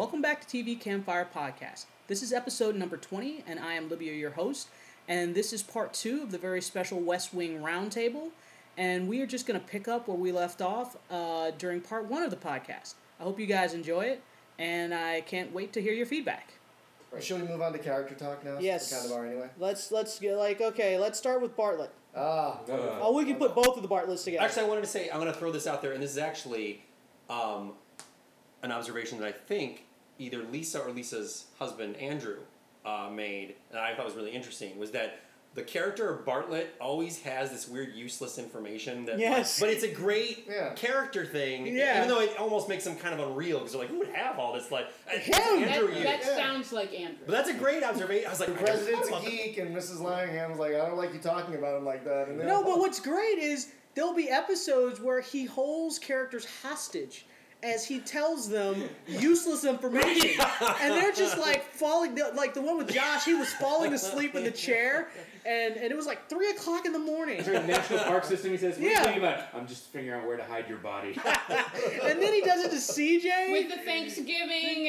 Welcome back to TV Campfire Podcast. This is episode number 20, and I am Libya, your host. And this is part 2 of the very special West Wing Roundtable. And we are just going to pick up where we left off during part 1 of the podcast. I hope you guys enjoy it, and I can't wait to hear your feedback. Right. Should we move on to character talk now? Yes. We kind of are anyway. Let's get let's start with Bartlett. We can put both of the Bartletts together. Actually, I wanted to say, I'm going to throw this out there, and this is actually an observation that I think either Lisa or Lisa's husband, Andrew, made, and I thought was really interesting, was that the character of Bartlett always has this weird useless information that, yes, but it's a great character thing, even though it almost makes him kind of unreal, because they're like, who would have all this, that sounds like Andrew. But that's a great observation. I was like, the president's a geek, and Mrs. Langham was like, I don't like you talking about him like that. And no, but what's great is there'll be episodes where he holds characters hostage as he tells them useless information. And they're just like falling, like the one with Josh, he was falling asleep in the chair, and it was like 3 o'clock in the morning. During the National Park System, he says, what are you thinking about? I'm just figuring out where to hide your body. And then he does it to CJ. With the Thanksgiving.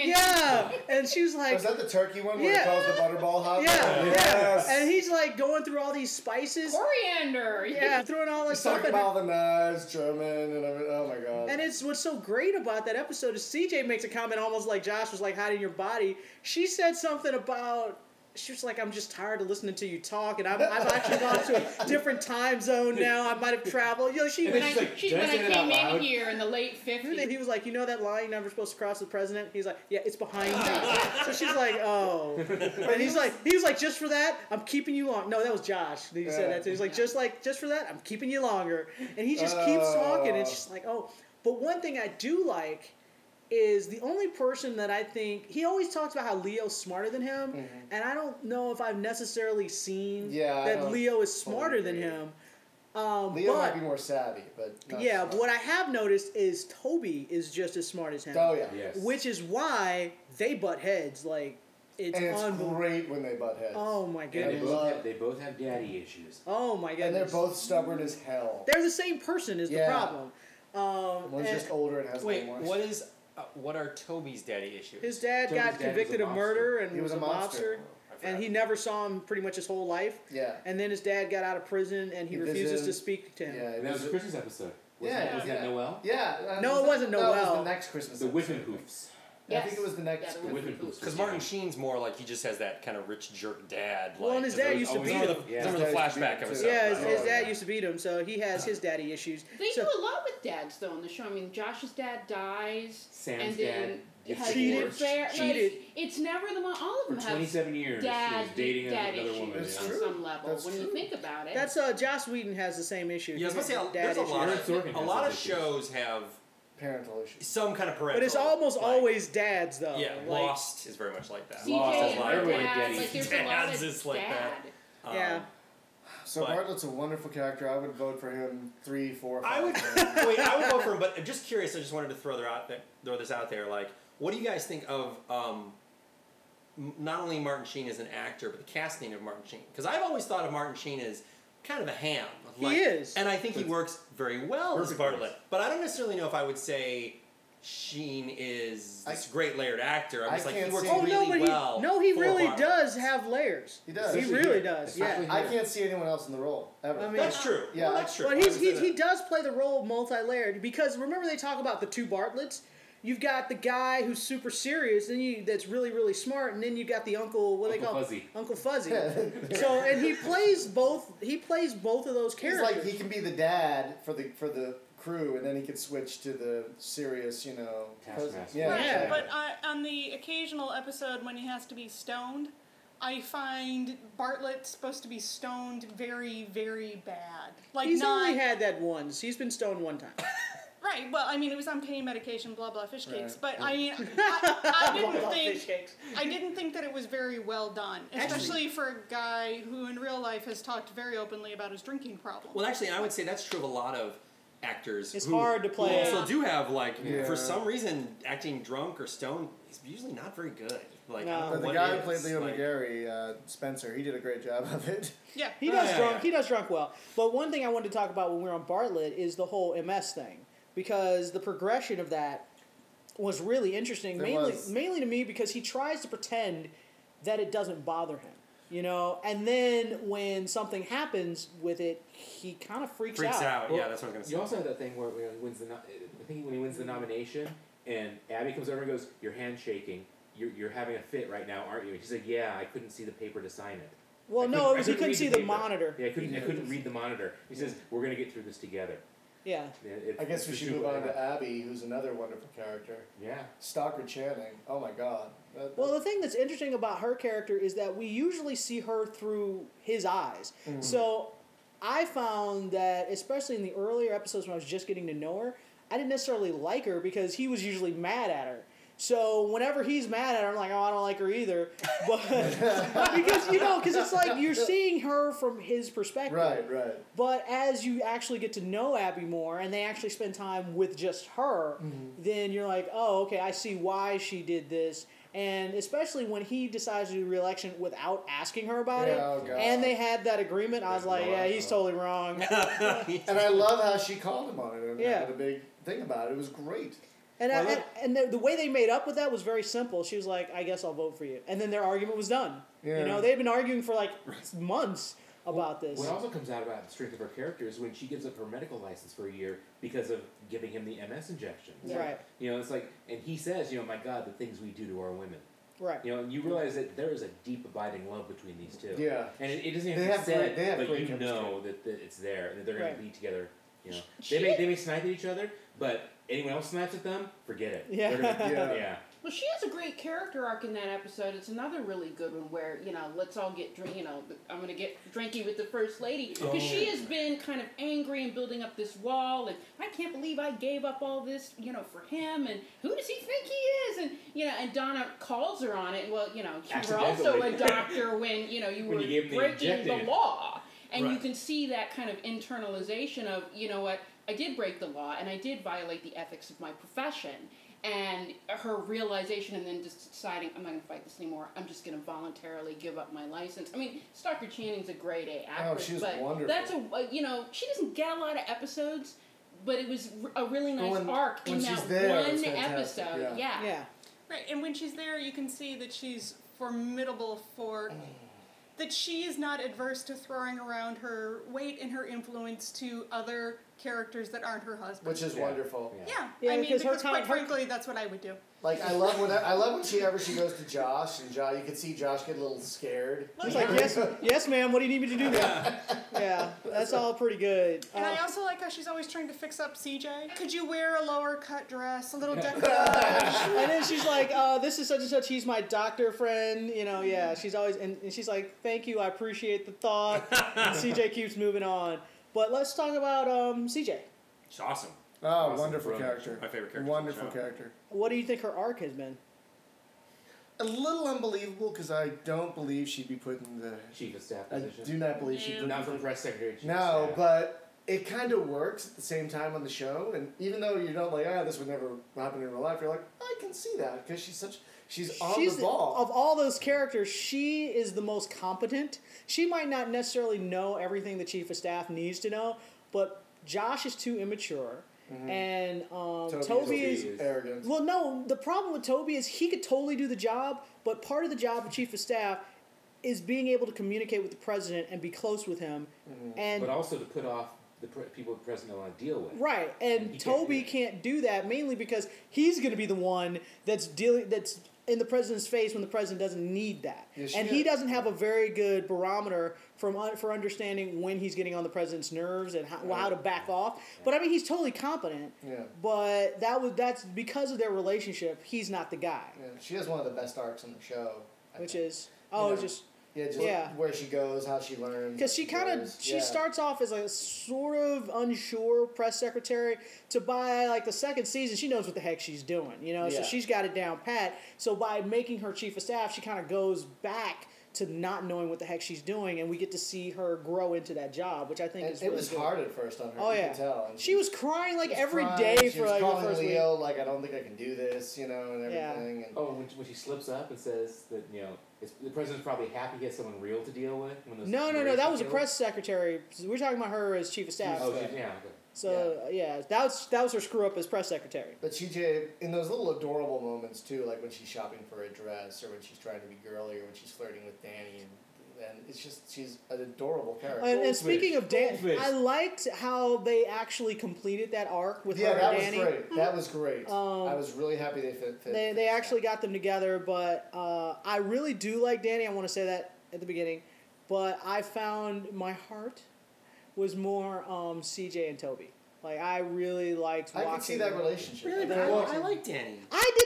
And she was like... Was that the turkey one where he calls the butterball hot? Yes. And he's like going through all these spices. Coriander. Yeah, throwing all this stuff. Talking about all the knives, German, and everything. Oh my god. And it's what's so great about that episode is CJ makes a comment almost like Josh was like hiding your body. She said something about, she was like, I'm just tired of listening to you talk, and I've actually gone to a different time zone now. I might have traveled. You know, when I came in here in the late 50s. He was like, you know that line you're never supposed to cross the president? He's like, yeah, it's behind me. So she's like, oh. And he was like, just for that, I'm keeping you long. No, that was Josh. He said that too. He's like, just for that, I'm keeping you longer. And he just keeps talking. And it's just like, oh. But one thing I do like is the only person that I think, he always talks about how Leo's smarter than him, and I don't know if I've necessarily seen that Leo is smarter than him. Leo might be more savvy, but but what I have noticed is Toby is just as smart as him. Oh yeah, yes. Which is why they butt heads. Like it's great when they butt heads. Oh my goodness! They both have daddy issues. Oh my goodness! And they're both stubborn as hell. They're the same person is the problem. One's just older and has more. What are Toby's daddy issues? His dad got convicted of murder and was a mobster. And he never saw him pretty much his whole life. Yeah. And then his dad got out of prison and he refuses to speak to him. Yeah, that was a Christmas episode. Was that Noel? Yeah. No, it wasn't Noel. That was the next Christmas episode. The Whiffenhoofs. Yes. I think it was the next because Martin Sheen's more like he just has that kind of rich jerk dad. Well, and his dad used to beat him. Remember the flashback episode? Yeah, his dad used to beat him, so he has his daddy issues. They do a lot with dads, though, in the show. I mean, Josh's dad dies. Sam's dad cheated. It's never the one. All of them for 27 years. Dad, he was dating another woman. On some level, when you think about it. That's Joss Whedon has the same issue. Yeah, I was going to say, a lot of shows have parental issues. Some kind of parental. But it's almost always dads, though. Yeah, Lost is very much like that. Lost is dads is like that. Yeah. So Bartlett's a wonderful character. I would vote for him 3, 4, 5. I would vote for him, but I'm just curious. I just wanted to throw this out there. Like, what do you guys think of not only Martin Sheen as an actor, but the casting of Martin Sheen? Because I've always thought of Martin Sheen as kind of a ham. He is. And I think he works very well as Bartlett. But I don't necessarily know if I would say Sheen is this great layered actor. I'm just like, he works really well. He really does have layers. He does. He really does, yeah. I can't see anyone else in the role, ever. I mean, that's true. Yeah, well, that's true. But he does play the role multi-layered, because remember they talk about the two Bartletts? You've got the guy who's super serious, that's really, really smart, and then you got the Uncle Fuzzy. Uncle Fuzzy. So, and he plays both of those characters. He's like, he can be the dad for the crew, and then he could switch to the serious, taskmaster. Yeah. But on the occasional episode when he has to be stoned, I find Bartlett supposed to be stoned very, very bad. He's only had that once. He's been stoned one time. Right. Well, I mean, it was on pain medication, blah blah fish cakes. But I mean, I didn't think that it was very well done, especially for a guy who in real life has talked very openly about his drinking problem. Well, actually, I would say that's true of a lot of actors. It's hard to play. Who also do have for some reason, acting drunk or stoned is usually not very good. But the guy who played Leo McGarry, Spencer, he did a great job of it. Yeah, he does drunk. He does drunk well. But one thing I wanted to talk about when we were on Bartlett is the whole MS thing. Because the progression of that was really interesting. There Mainly, was. mainly to me because he tries to pretend that it doesn't bother him, you know. And then when something happens with it, he kind of freaks out. Yeah, that's what I was gonna say. You also have that thing where when he wins I think when he wins the nomination, and Abby comes over and goes, "Your hand's shaking. You're having a fit right now, aren't you?" And she's like, "Yeah, I couldn't see the paper to sign it." Well, no, it was he couldn't see the monitor. Yeah, I couldn't read the monitor. He says, "We're gonna get through this together." Yeah. I guess we should move on to Abby, who's another wonderful character. Yeah. Stockard Channing. Oh my God. Well, the thing that's interesting about her character is that we usually see her through his eyes. Mm-hmm. So I found that, especially in the earlier episodes when I was just getting to know her, I didn't necessarily like her because he was usually mad at her. So whenever he's mad at her, I'm like, oh, I don't like her either. But because it's like you're seeing her from his perspective. Right. But as you actually get to know Abby more and they actually spend time with just her, then you're like, oh, okay, I see why she did this. And especially when he decides to do re-election without asking her about it, Oh, God. and they had that agreement, I was like, yeah, he's totally wrong. And I love how she called him on it and Yeah. had a big thing about it. It was great. And the way they made up with that was very simple. She was like, I guess I'll vote for you. And then their argument was done. Yeah. You know, they'd been arguing for like months about this. What also comes out about the strength of her character is when she gives up her medical license for a year because of giving him the MS injection. Right. You know, it's like, and he says, my God, the things we do to our women. Right. And you realize that there is a deep, abiding love between these two. Yeah. And it doesn't even They be have said, great- they have but great you chemistry. know that it's there and that they're going Right. to be together. She- They may snipe at each other, but anyone else snipes at them, forget it. Yeah. They're gonna- Yeah. yeah. Well, she has a great character arc in that episode. It's another really good one where, let's all get I'm going to get drinky with the First Lady. Because she has been kind of angry and building up this wall. And I can't believe I gave up all this, for him. And who does he think he is? And, and Donna calls her on it. Well, you were also a doctor when, you When were you gave him the breaking the injecting. law. And you Right. can see that kind of internalization of, what, I did break the law and I did violate the ethics of my profession. And her realization and then just deciding, I'm not going to fight this anymore. I'm just going to voluntarily give up my license. I mean, Stockard Channing's a grade A actress. she was but wonderful. That's she doesn't get a lot of episodes, but it was a really nice arc in when that she's there, one it's fantastic, episode. yeah. Yeah. Right, and when she's there, you can see that she's formidable that she is not adverse to throwing around her weight and her influence to other characters that aren't her husband. Which is wonderful. Yeah, Yeah, I mean, because her because quite her- frankly, that's what I would do. Like I love when she goes to Josh and you can see Josh get a little scared. He's like, yes, ma'am. What do you need me to do now? Yeah, that's all pretty good. And I also like how she's always trying to fix up CJ. Could you wear a lower cut dress, a little decorative? And then she's like, this is such and such. He's my doctor friend. Yeah. She's always and she's like, thank you. I appreciate the thought. And CJ keeps moving on. But let's talk about CJ. She's awesome. Oh, Awesome, wonderful brilliant. character. My favorite character. Wonderful on the show. character. What do you think her arc has been? A little unbelievable because I don't believe she'd be put in the. Chief of staff I position. do not believe she'd. Not from press secretary. Chief of No, staff. but it kind of works at the same time on the show, and even though you don't this would never happen in real life, you're like, I can see that because she's on the ball. Of all those characters, she is the most competent. She might not necessarily know everything the chief of staff needs to know, but Josh is too immature. And Toby is arrogant. Well, no, the problem with Toby is he could totally do the job, but part of the job of chief of staff is being able to communicate with the president and be close with him. And But also to put off the people the president don't want to deal with. right, and He Toby can't can't do that mainly because he's going to be the one that's in the president's face when the president doesn't need that. Yeah, And he doesn't have a very good barometer for understanding when he's getting on the president's nerves and how to back off. But I mean, he's totally competent. Yeah. But that's because of their relationship. He's not the guy, Yeah, she has one of the best arcs on the show. I which think. is where she goes, how she learns. because she starts off as a sort of unsure press secretary to by like the second season she knows what the heck she's doing, so Yeah. she's got it down pat. So by making her chief of staff, she kind of goes back to not knowing what the heck she's doing, and we get to see her grow into that job, which I think is it really was good. hard at first on her. Oh you yeah, could tell. And she was crying like every crying, day she for was like the calling first week. Leo like I don't think I can do this, and Yeah. everything. And Oh, when she slips up and says that the president's probably happy he has someone real to deal with. When those No, race that was a killed. press secretary. We're talking about her as chief of staff. Oh, yeah. Okay. So that was her screw up as press secretary. But CJ, in those little adorable moments too, like when she's shopping for a dress, or when she's trying to be girly, or when she's flirting with Danny, and it's just she's an adorable character. And speaking of Dan, Goldfish. I liked how they actually completed that arc with her and that Danny. was great. That was great. I was really happy they fit. They actually got them together, but I really do like Danny. I want to say that at the beginning, but I found my heart was more CJ and Toby. Like I really liked watching. I could see that relationship. Really, but I like Danny.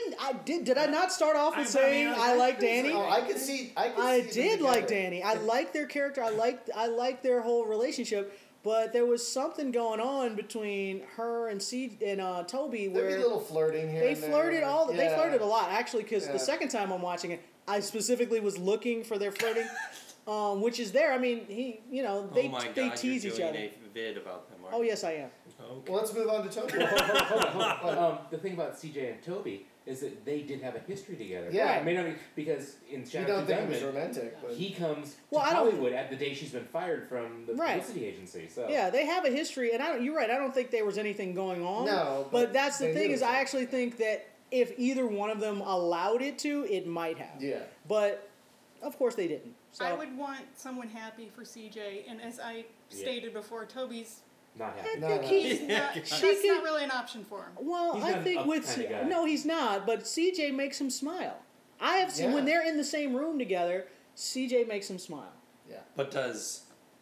Did I not start off with saying I like Danny? Oh, I could see. I them did like together. Danny. I liked their character. I liked their whole relationship. But there was something going on between her and Toby There'd where be a little flirting here. they and there. flirted They flirted a lot actually. Because Yeah. the second time I'm watching it, I specifically was looking for their flirting, which is there. I mean, they Oh my they God, tease you're each doing other. a vid about them, aren't Oh you? yes, I am. Okay. Well, let's move on to Toby. Hold on. The thing about CJ and Toby is that they did have a history together. Yeah. It may not be, because in You Shadow don't of think it was Gunman, romantic, but he comes Well, to I don't- Hollywood at the day she's been fired from the Right. publicity agency. So Yeah, they have a history, and you're right. I don't think there was anything going on. No, but that's the they thing knew is, it. I actually think that if either one of them allowed it to, it might have. yeah. But of course they didn't. So I would want someone happy for CJ, and as I stated before, Toby's not I happy. No, think no. he's not, Yeah. that's She not really an option for him. well. He's I not an think up with kinda guy. no, he's not. But CJ makes him smile. I have seen Yeah. when they're in the same room together, CJ makes him smile. Yeah. But does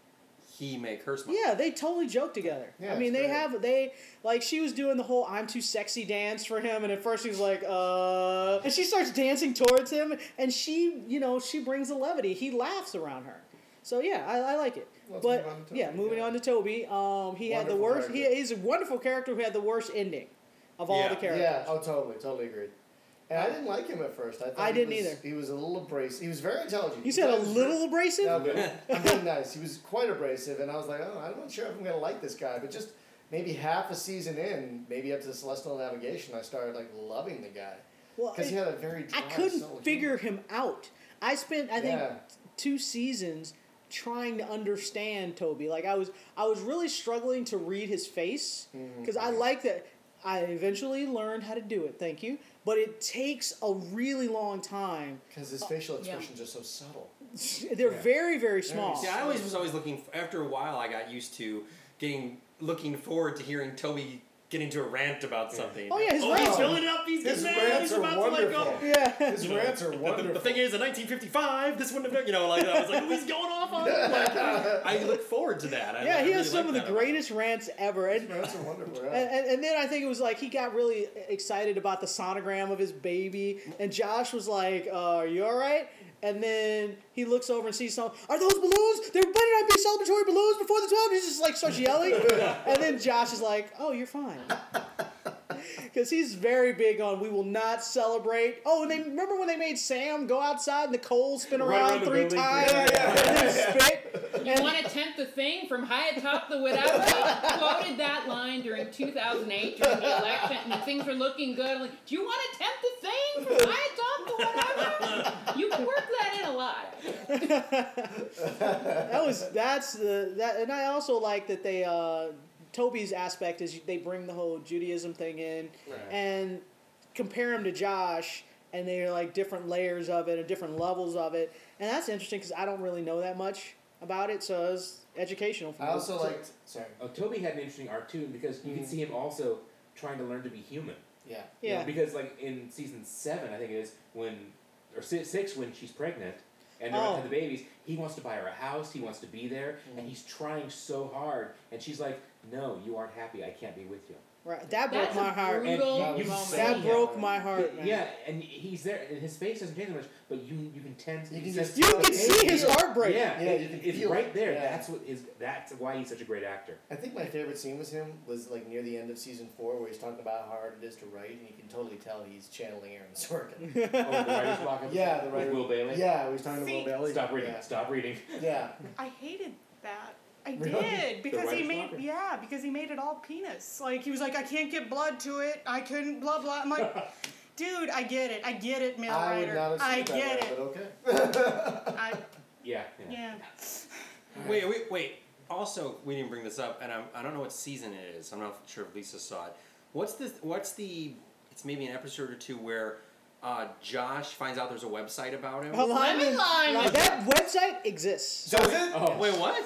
he make her smile? Yeah, they totally joke together. Yeah, I mean, it's great. like she was doing the whole "I'm too sexy" dance for him, and at first he was like, and she starts dancing towards him, and she brings the levity. He laughs around her. So yeah, I like it. Let's But move on to Toby, yeah, moving yeah. on to Toby. He had the Wonderful worst. character. He's a wonderful character who had the worst ending of all Yeah. the characters. Yeah. Oh, totally agreed. And I didn't like him at first. I thought I he didn't was- either. He was a little abrasive. He was very intelligent. You said a He was little abrasive. No, but I'm being nice. He was quite abrasive, and I was like, oh, I'm not sure if I'm going to like this guy. But just maybe half a season in, maybe up to the Celestial Navigation, I started like loving the guy Well, because he had a very dry, I couldn't subtle figure humor. him out. I spent, I think, Yeah. 2 seasons trying to understand Toby. Like I was really struggling to read his face because I like that. I eventually learned how to do it. Thank you. But it takes a really long time. Because his facial expressions are so subtle. They're Yeah. very, very small. See, I was always looking. After a while, I got used to looking forward to hearing Toby get into a rant about something. Oh, yeah, his he's rants are- filling up. He's His getting mad. rants He's are about to let go. wonderful. Yeah. His You know, rants are wonderful. The thing is, in 1955, this wouldn't have been, like, I was like, oh, he's going off on it. Like, I look forward to that. Yeah, he really has some like of the that about him. greatest rants ever. His rants are wonderful. Yeah. And then I think it was like he got really excited about the sonogram of his baby, and Josh was like, "Are you all right?" And then he looks over and sees something. Are those balloons? There better not be celebratory balloons before the 12. He just like starts yelling, and then Josh is like, "Oh, you're fine." Because he's very big on we will not celebrate. Oh, and they remember when they made Sam go outside and the coals spin Run around around the 3 building. times and then spit. You want to tempt the thing from high atop the whatever? They quoted that line during 2008 during the election, and things were looking good. I'm like, do you want to tempt the thing from high atop the whatever? You can work that in a lot. And I also like that they Toby's aspect is they bring the whole Judaism thing in Right. and compare him to Josh, and they're like different layers of it and different levels of it, and that's interesting because I don't really know that much about it, so it's educational for me. I also liked. Sorry. Oh, Toby had an interesting arc too because you can see him also trying to learn to be human. Yeah. You know, Yeah. because like in season 7, I think it is or 6 when she's pregnant and they're about to have the babies, he wants to buy her a house. He wants to be there, and he's trying so hard. And she's like, "No, you aren't happy. I can't be with you." Right, that broke That's my a heart. brutal And you- moment. That Yeah. broke my heart, man. Yeah, and he's there, and his face doesn't change much, but you can tend You can sense just- You the can see his pain. heartbreak. Yeah, Yeah, you can it's feel right it. there. Yeah. That's why he's such a great actor. I think my favorite scene with him was like near the end of season 4, where he's talking about how hard it is to write, and you can totally tell he's channeling Aaron Sorkin. Oh, the writer's block episode Yeah, the with writer. Will Bailey. Yeah, he's talking to See- Will Bailey. Stop reading. Yeah. Stop reading. Yeah. I hated that. I Really? did because he writer's made block? because he made it all penis. Like he was like, I can't get blood to it. I couldn't blah blah. I'm like, dude, I get it, Mail I would Writer. not have seen I it that get way, it. but okay. I Yeah. yeah. Wait. also, we didn't bring this up, and I don't know what season it is. I'm not sure if Lisa saw it. What's the? It's maybe an episode or two where Josh finds out there's a website about him. Lemon Lime. That website exists. Does it? Oh. Wait, what?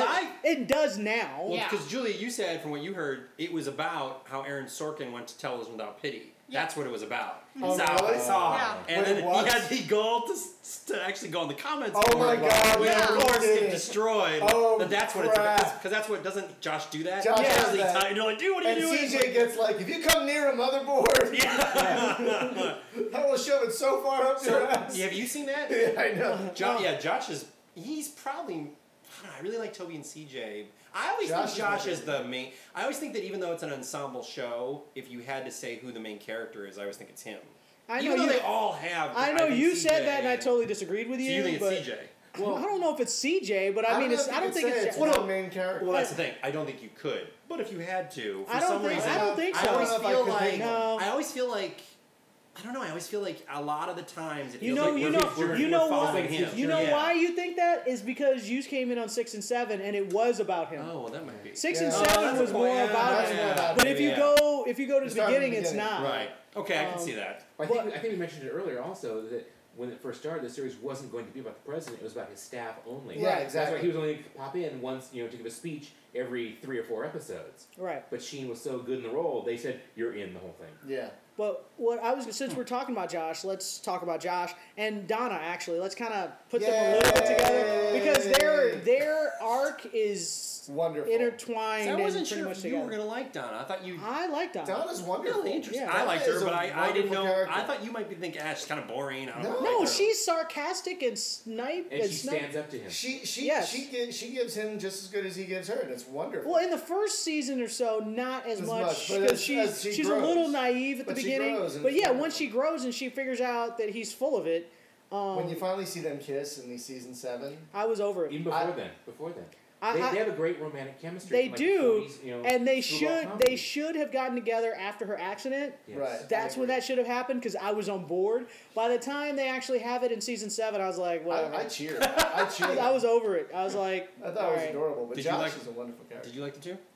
It does now. Yeah. Because Julia, you said from what you heard, it was about how Aaron Sorkin went to Tell Us Without Pity. Yeah. That's what it was about. Oh, That's how I really? saw. Yeah. And Wait, then what? he had the goal to actually go in the comments. Oh my God, Which yeah. of course He did get it. destroyed. Oh, but that's what crap. it's because that's what doesn't Josh do that? Josh He does actually that. and you're like, dude, what are And you doing? CJ gets like, if you come near a motherboard, Yeah. I will shove it so far up your ass. Have you seen that? Yeah, I know. Josh is. He's probably. I don't know, I really like Toby and CJ. I always Josh think is Josh my is the main. I always think that even though it's an ensemble show, if you had to say who the main character is, I always think it's him. I know Even though you. they all have. I know think you CJ said that, and I totally disagreed with So you. you think but it's CJ? I don't know if it's CJ, but I mean, don't know if I don't you think could say it's. one main character. Well, that's the thing. I don't think you could. But if you had to, for I don't some think- reason, I don't think I so. always I don't know if I feel could like. think No. I always feel like. I don't know. I always feel like a lot of the times it You feels know, like you we're- know, we're- you we're know following why. him. You know Yeah. why you think that is because you came in on 6 and 7, and it was about him. Oh, well, that might be. 6 Yeah. and Oh, 7 that's was a more point. Yeah, about that's him. more about But him, if you yeah. go to the Start from the beginning, it's beginning. not. Right. Okay, I can see that. I think we mentioned it earlier also that when it first started, the series wasn't going to be about the president; it was about his staff only. Yeah, Right. That's exactly. why he was only going to pop in once, to give a speech every 3 or 4 episodes. Right. But Sheen was so good in the role, they said you're in the whole thing. Yeah. But what I was since we're talking about Josh, let's talk about Josh and Donna. Actually, let's kind of put them a little bit together because their arc is Wonderful. intertwined So I and wasn't pretty sure much if you together. were gonna like Donna. I thought you. I like Donna. Donna's wonderful. Really interesting. Yeah. I liked her, Donna but is a I didn't know. wonderful character. I thought you might be thinking, she's kind of boring. I don't No. No, like her. she's sarcastic and snipe And she stands up to him. She Yes. she gives him just as good as he gives her, and it's wonderful. Well, in the first season or so, not as As much much, but because as she she's grows. a little naive at the But she beginning. grows and But it's yeah, wonderful. once she grows and she figures out that he's full of it, When you finally see them kiss in the season 7, I was over it. Even before then. I- They have a great romantic chemistry. They from, like, do, the 40s, and they screwball should comedy. have gotten together after her accident. Yes. Right. That's I when agree. that should have happened because I was on board. By the time they actually have it in season 7, I was like, whatever. I cheered. I cheered. I was over it. I was like, I thought all it was right. adorable, but Did you Josh like- is a wonderful character. Did you like the two?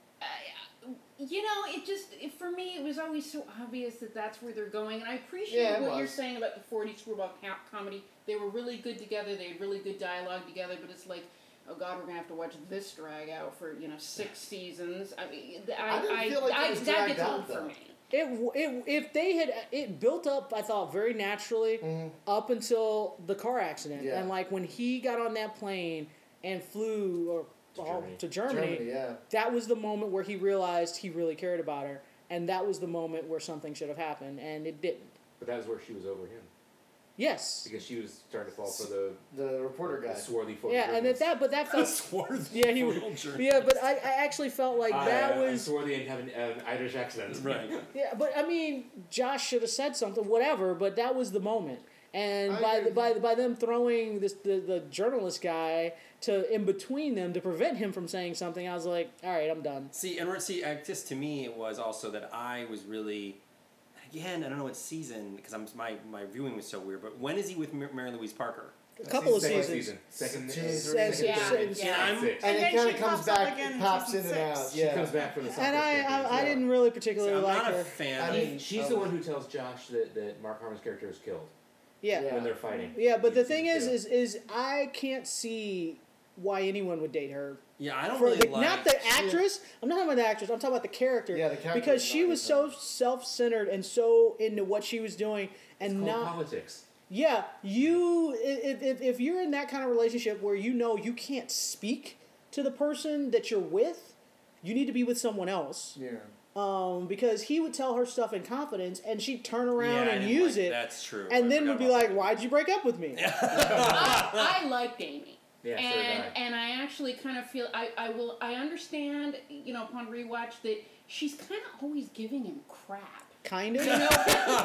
For me, it was always so obvious that that's where they're going, and I appreciate Yeah, it what you're was. saying about the 40 screwball comedy. They were really good together. They had really good dialogue together, but it's like, oh God, we're gonna have to watch this drag out for 6 seasons. I mean, I didn't feel like it was that dragged gets old out, for though. me. If they had it built up, I thought very naturally up until the car accident, Yeah. and like when he got on that plane and flew to Germany, yeah. that was the moment where he realized he really cared about her, and that was the moment where something should have happened, and it didn't. But that was where she was over him. Yes. Because she was starting to fall for The reporter the guy. swarthy Yeah, and but that felt. Swarthy. Yeah, he was. Yeah, but I actually felt like that I'm was. swarthy and have an Irish accent. Right. Yeah, but I mean, Josh should have said something, whatever. But that was the moment, and by them throwing the journalist guy in between them to prevent him from saying something, I was like, all right, I'm done. Just to me, it was also that I was really. Again, I don't know what season because my viewing was so weird. But when is he with Mary Louise Parker? A couple of Second seasons. season. Second Second- Yeah. six. And then it kind she of comes pops up back, again in pops in season and 6. out. She Yeah. comes back from the And I didn't really particularly I'm like not her. a fan. I mean, She's the one who tells Josh that Mark Harmon's character is killed Yeah. Yeah. when they're fighting. Yeah, but the He's thing killed. is I can't see why anyone would date her. Yeah, I don't For really the, like. not the actress. I'm not talking about the actress. I'm talking about the character. Yeah, the character Because is she not was good, so no. self-centered and so into what she was doing, It's and called not. politics. Yeah, if you're in that kind of relationship where you can't speak to the person that you're with, you need to be with someone else. Yeah. Because he would tell her stuff in confidence, and she'd turn around I and didn't use like- it, That's true. and I then forgot would be about like, that. "Why'd you break up with me?" I liked Amy. Yeah, so did I. And I actually kind of feel I understand upon rewatch that she's kind of always giving him crap. Kind of. He needs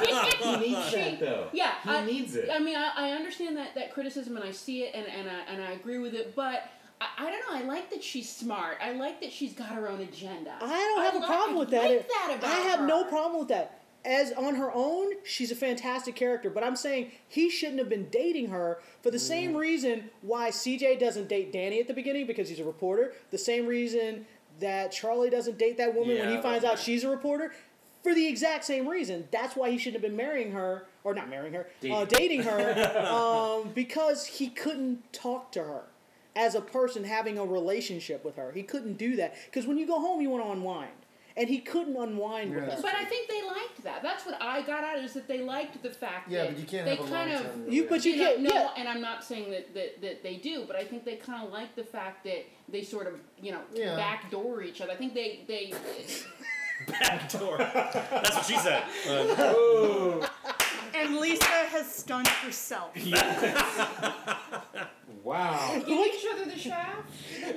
that though. Yeah, He needs it. I mean, I understand that criticism, and I see it, and I agree with it. But I don't know. I like that she's smart. I like that she's got her own agenda. I don't have a problem with that. I like that about I have her. no problem with that. as on her own, she's a fantastic character. But I'm saying he shouldn't have been dating her for the same reason why CJ doesn't date Danny at the beginning because he's a reporter. The same reason that Charlie doesn't date that woman when he finds out she's a reporter. For the exact same reason. That's why he shouldn't have been marrying her, or not marrying her, dating her, because he couldn't talk to her as a person having a relationship with her. He couldn't do that. Because when you go home, you want to unwind. And he couldn't unwind with her. But I think they liked that. That's what I got out of it, is that they liked the fact that but you can't they have a kind of... long-term But you can't... No, yeah. and I'm not saying that they do, but I think they kind of like the fact that they sort of, backdoor each other. I think they Backdoor. That's what she said. And Lisa has stunned herself. Wow. give each other the shaft.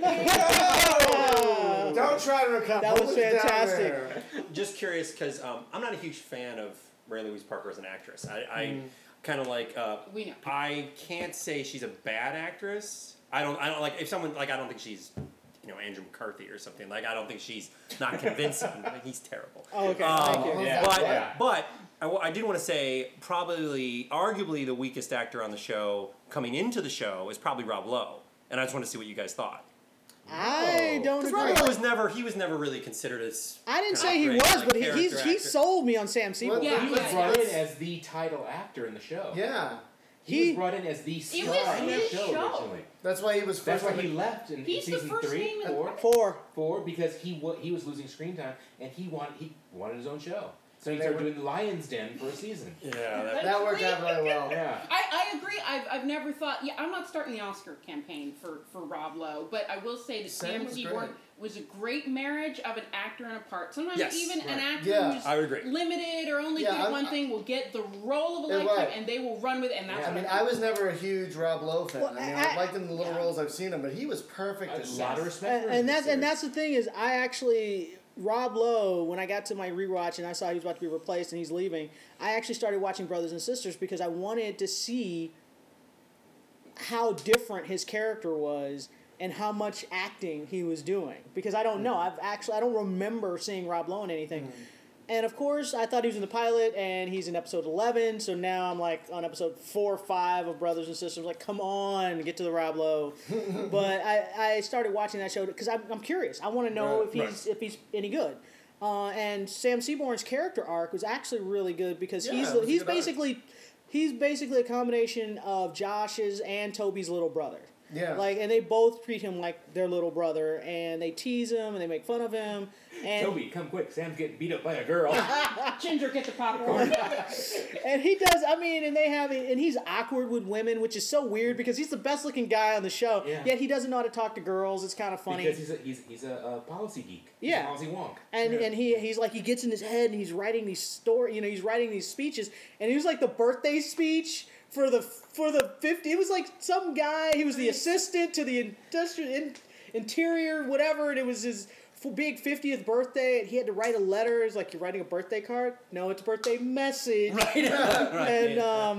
Don't try to recover. That was What down fantastic. there? Just curious, because I'm not a huge fan of Mary Louise Parker as an actress. I kind of like. We know. I can't say she's a bad actress. I don't like if someone like I don't think she's. Andrew McCarthy or something. Like, I don't think she's not convincing. He's terrible. Oh, okay. Thank you. Yeah. But I did want to say, arguably the weakest actor on the show coming into the show is probably Rob Lowe. And I just want to see what you guys thought. I don't Because agree. Rob Lowe was never really considered as. I didn't kinda say he great, was, like, but character he actor. sold me on Sam Seaborn. Yeah, He was yeah, brought yeah. in as the title actor in the show. Yeah. He was brought in as the star was in the his show show. originally. That's why he was That's first. why he left in He's the season first 3, name in- 4, Four. because he was losing screen time and he wanted his own show. So he They started were- doing Lion's Den for a season. Yeah, That worked out really well. Yeah. I agree. I've never thought. Yeah, I'm not starting the Oscar campaign for Rob Lowe, but I will say that Sam Sam was Seaborn great. was a great marriage of an actor and a part. Sometimes Yes, even an actor Yeah, who's I would agree. limited or only Yeah, good I'm- one thing will get the role of a Yeah, lifetime, right. and they will run with it. And that's Yeah. I what mean, I was never a huge Rob Lowe fan. Well, I mean, I- I've liked him in the little roles I've seen him, but he was perfect A as lot of Sam. respect for him. And in that's this and series. that's the thing is I actually Rob Lowe, when I got to my rewatch and I saw he was about to be replaced and he's leaving, I actually started watching Brothers and Sisters because I wanted to see how different his character was and how much acting he was doing. Because I don't know. I don't remember seeing Rob Lowe in anything. And of course, I thought he was in the pilot, and he's in episode 11. So now I'm like on episode 4 or 5 of Brothers and Sisters. Like, come on, get to the Rob Lowe. But I started watching that show because I'm curious. I want to know Right, if he's any good. And Sam Seaborn's character arc was actually really good because Yeah, it was a he's good arc. basically a combination of Josh's and Toby's little brother. Yeah. Like, and they both treat him like their little brother, and they tease him and they make fun of him. And Toby, come quick. Sam's getting beat up by a girl. Ginger, get the popcorn. and he does. I mean, and he's awkward with women, which is so weird because he's the best looking guy on the show. Yeah. Yet he doesn't know how to talk to girls. It's kind of funny. Because he's a policy geek. He's Yeah. a policy wonk. And he's like, he gets in his head and he's writing these he's writing these speeches, and he was like the birthday speech for the 50. It was like some guy. He was the assistant to the interior whatever, and it was his big 50th birthday, and he had to write a letter. It's like, you're writing a birthday card? No, it's a birthday message. Right. And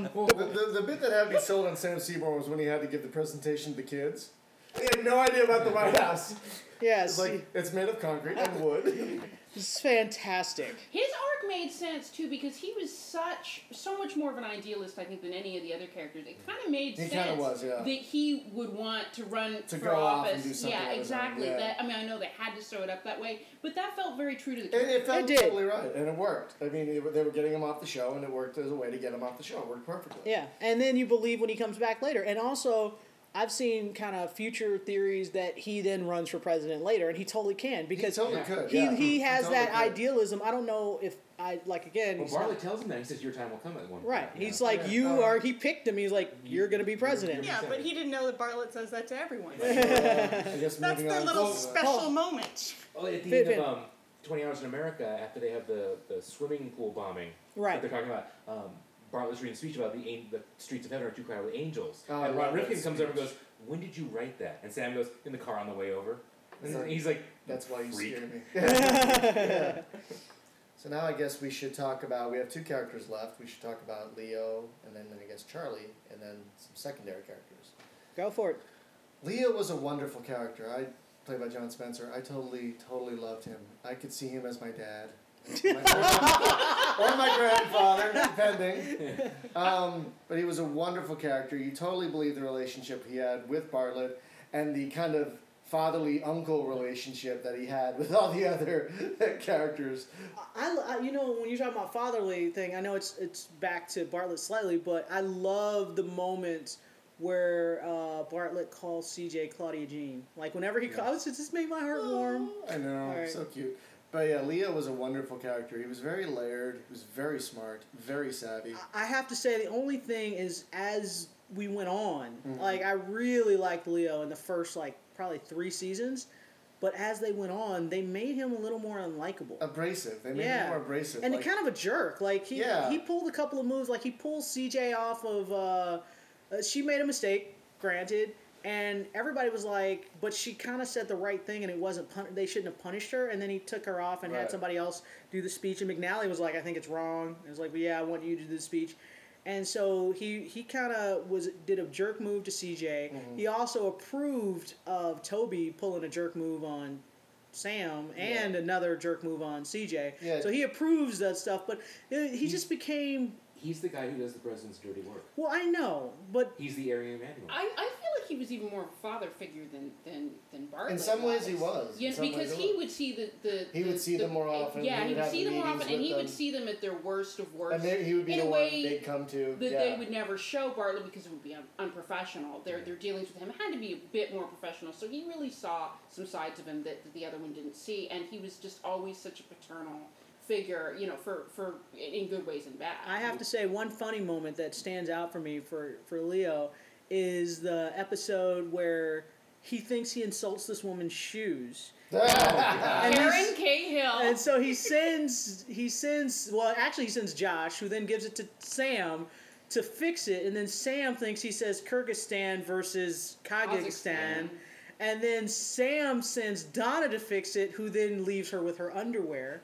The bit that had me sold on Sam Seaborn was when he had to give the presentation to the kids. He had no idea about the White House. yeah, It's like, it's made of concrete and wood. it's fantastic. His arc made sense too because he was so much more of an idealist, I think, than any of the other characters. It kind of made He sense kinda was, yeah. that he would want to run To for go off and office. do something Yeah, of his own, exactly. yeah. That I know they had to sew it up that way, but that felt very true to the It, character. it felt It did. totally right, and it worked. I mean, they were getting him off the show, and it worked as a way to get him off the show. It worked perfectly. Yeah, and then you believe when he comes back later. And also, I've seen kind of future theories that he then runs for president later, and he totally can because he totally could. he, yeah. he has totally that could. idealism. I don't know if again. Well, he's Bartlett not- tells him that. He says, your time will come at one point. right. Yeah. He's like, Yeah. he picked him. He's like, you're going to be president. Yeah, but he didn't know that Bartlett says that to everyone. I guess That's moving their on. little Well, special moment. Oh, at the Fit end in. of 20 Hours in America, after they have the swimming pool bombing, Right. that they're talking about, Bartlett's reading a speech about the streets of heaven are too crowded with angels. Oh, I and love Ron that Rifkin comes over and speech. goes, when did you write that? And Sam goes, in the car on the way over. And Sorry. he's like, That's why you Freak. scare me. Yeah. So now I guess we should talk about, we have 2 characters left. We should talk about Leo, and then I guess Charlie, and then some secondary characters. Go for it. Leo was a wonderful character. Played by John Spencer. I totally loved him. I could see him as my dad. Or my grandfather, depending. But he was a wonderful character. You totally believe the relationship he had with Bartlett and the kind of fatherly uncle relationship that he had with all the other characters. I when you're talking about fatherly thing, I know it's back to Bartlett slightly, but I love the moments where Bartlett calls CJ Claudia Jean. Like whenever he calls, it just made my heart warm. I know, Right. so cute. But yeah, Leo was a wonderful character. He was very layered. He was very smart, very savvy. I have to say the only thing is as we went on, Mhm. like I really liked Leo in the first probably 3 seasons, but as they went on, they made him a little more unlikable. Abrasive. They made Yeah. him more abrasive. And like, kind of a jerk. Like he pulled a couple of moves. Like he pulls CJ off of. She made a mistake, granted, and everybody was like, but she kind of said the right thing, and it wasn't. They shouldn't have punished her. And then he took her off and had Right. somebody else do the speech. And McNally was like, I think it's wrong. And it was like, well, yeah, I want you to do the speech. And so he kind of did a jerk move to CJ. Mhm. He also approved of Toby pulling a jerk move on Sam and another jerk move on CJ. Yeah. So he approves that stuff, but he just became. He's the guy who does the president's dirty work. Well, I know, but He's the area manual. I feel like he was even more of a father figure than Bartlett. In some ways he was. Yeah, In some because ways he would see He would see them more often. Yeah, he would have see the them more meetings often, and with he would them. see them at their worst of worst. And he would be in the a one way they'd come to. that yeah. they would never show Bartlett because it would be unprofessional. Their dealings with him had to be a bit more professional, so he really saw some sides of him that the other one didn't see, and he was just always such a paternal figure, for in good ways and bad. I have to say one funny moment that stands out for me for Leo is the episode where he thinks he insults this woman's shoes. And Karen Cahill. And so he sends Josh, who then gives it to Sam to fix it, and then Sam thinks he says Kyrgyzstan versus Kazakhstan. And then Sam sends Donna to fix it, who then leaves her with her underwear.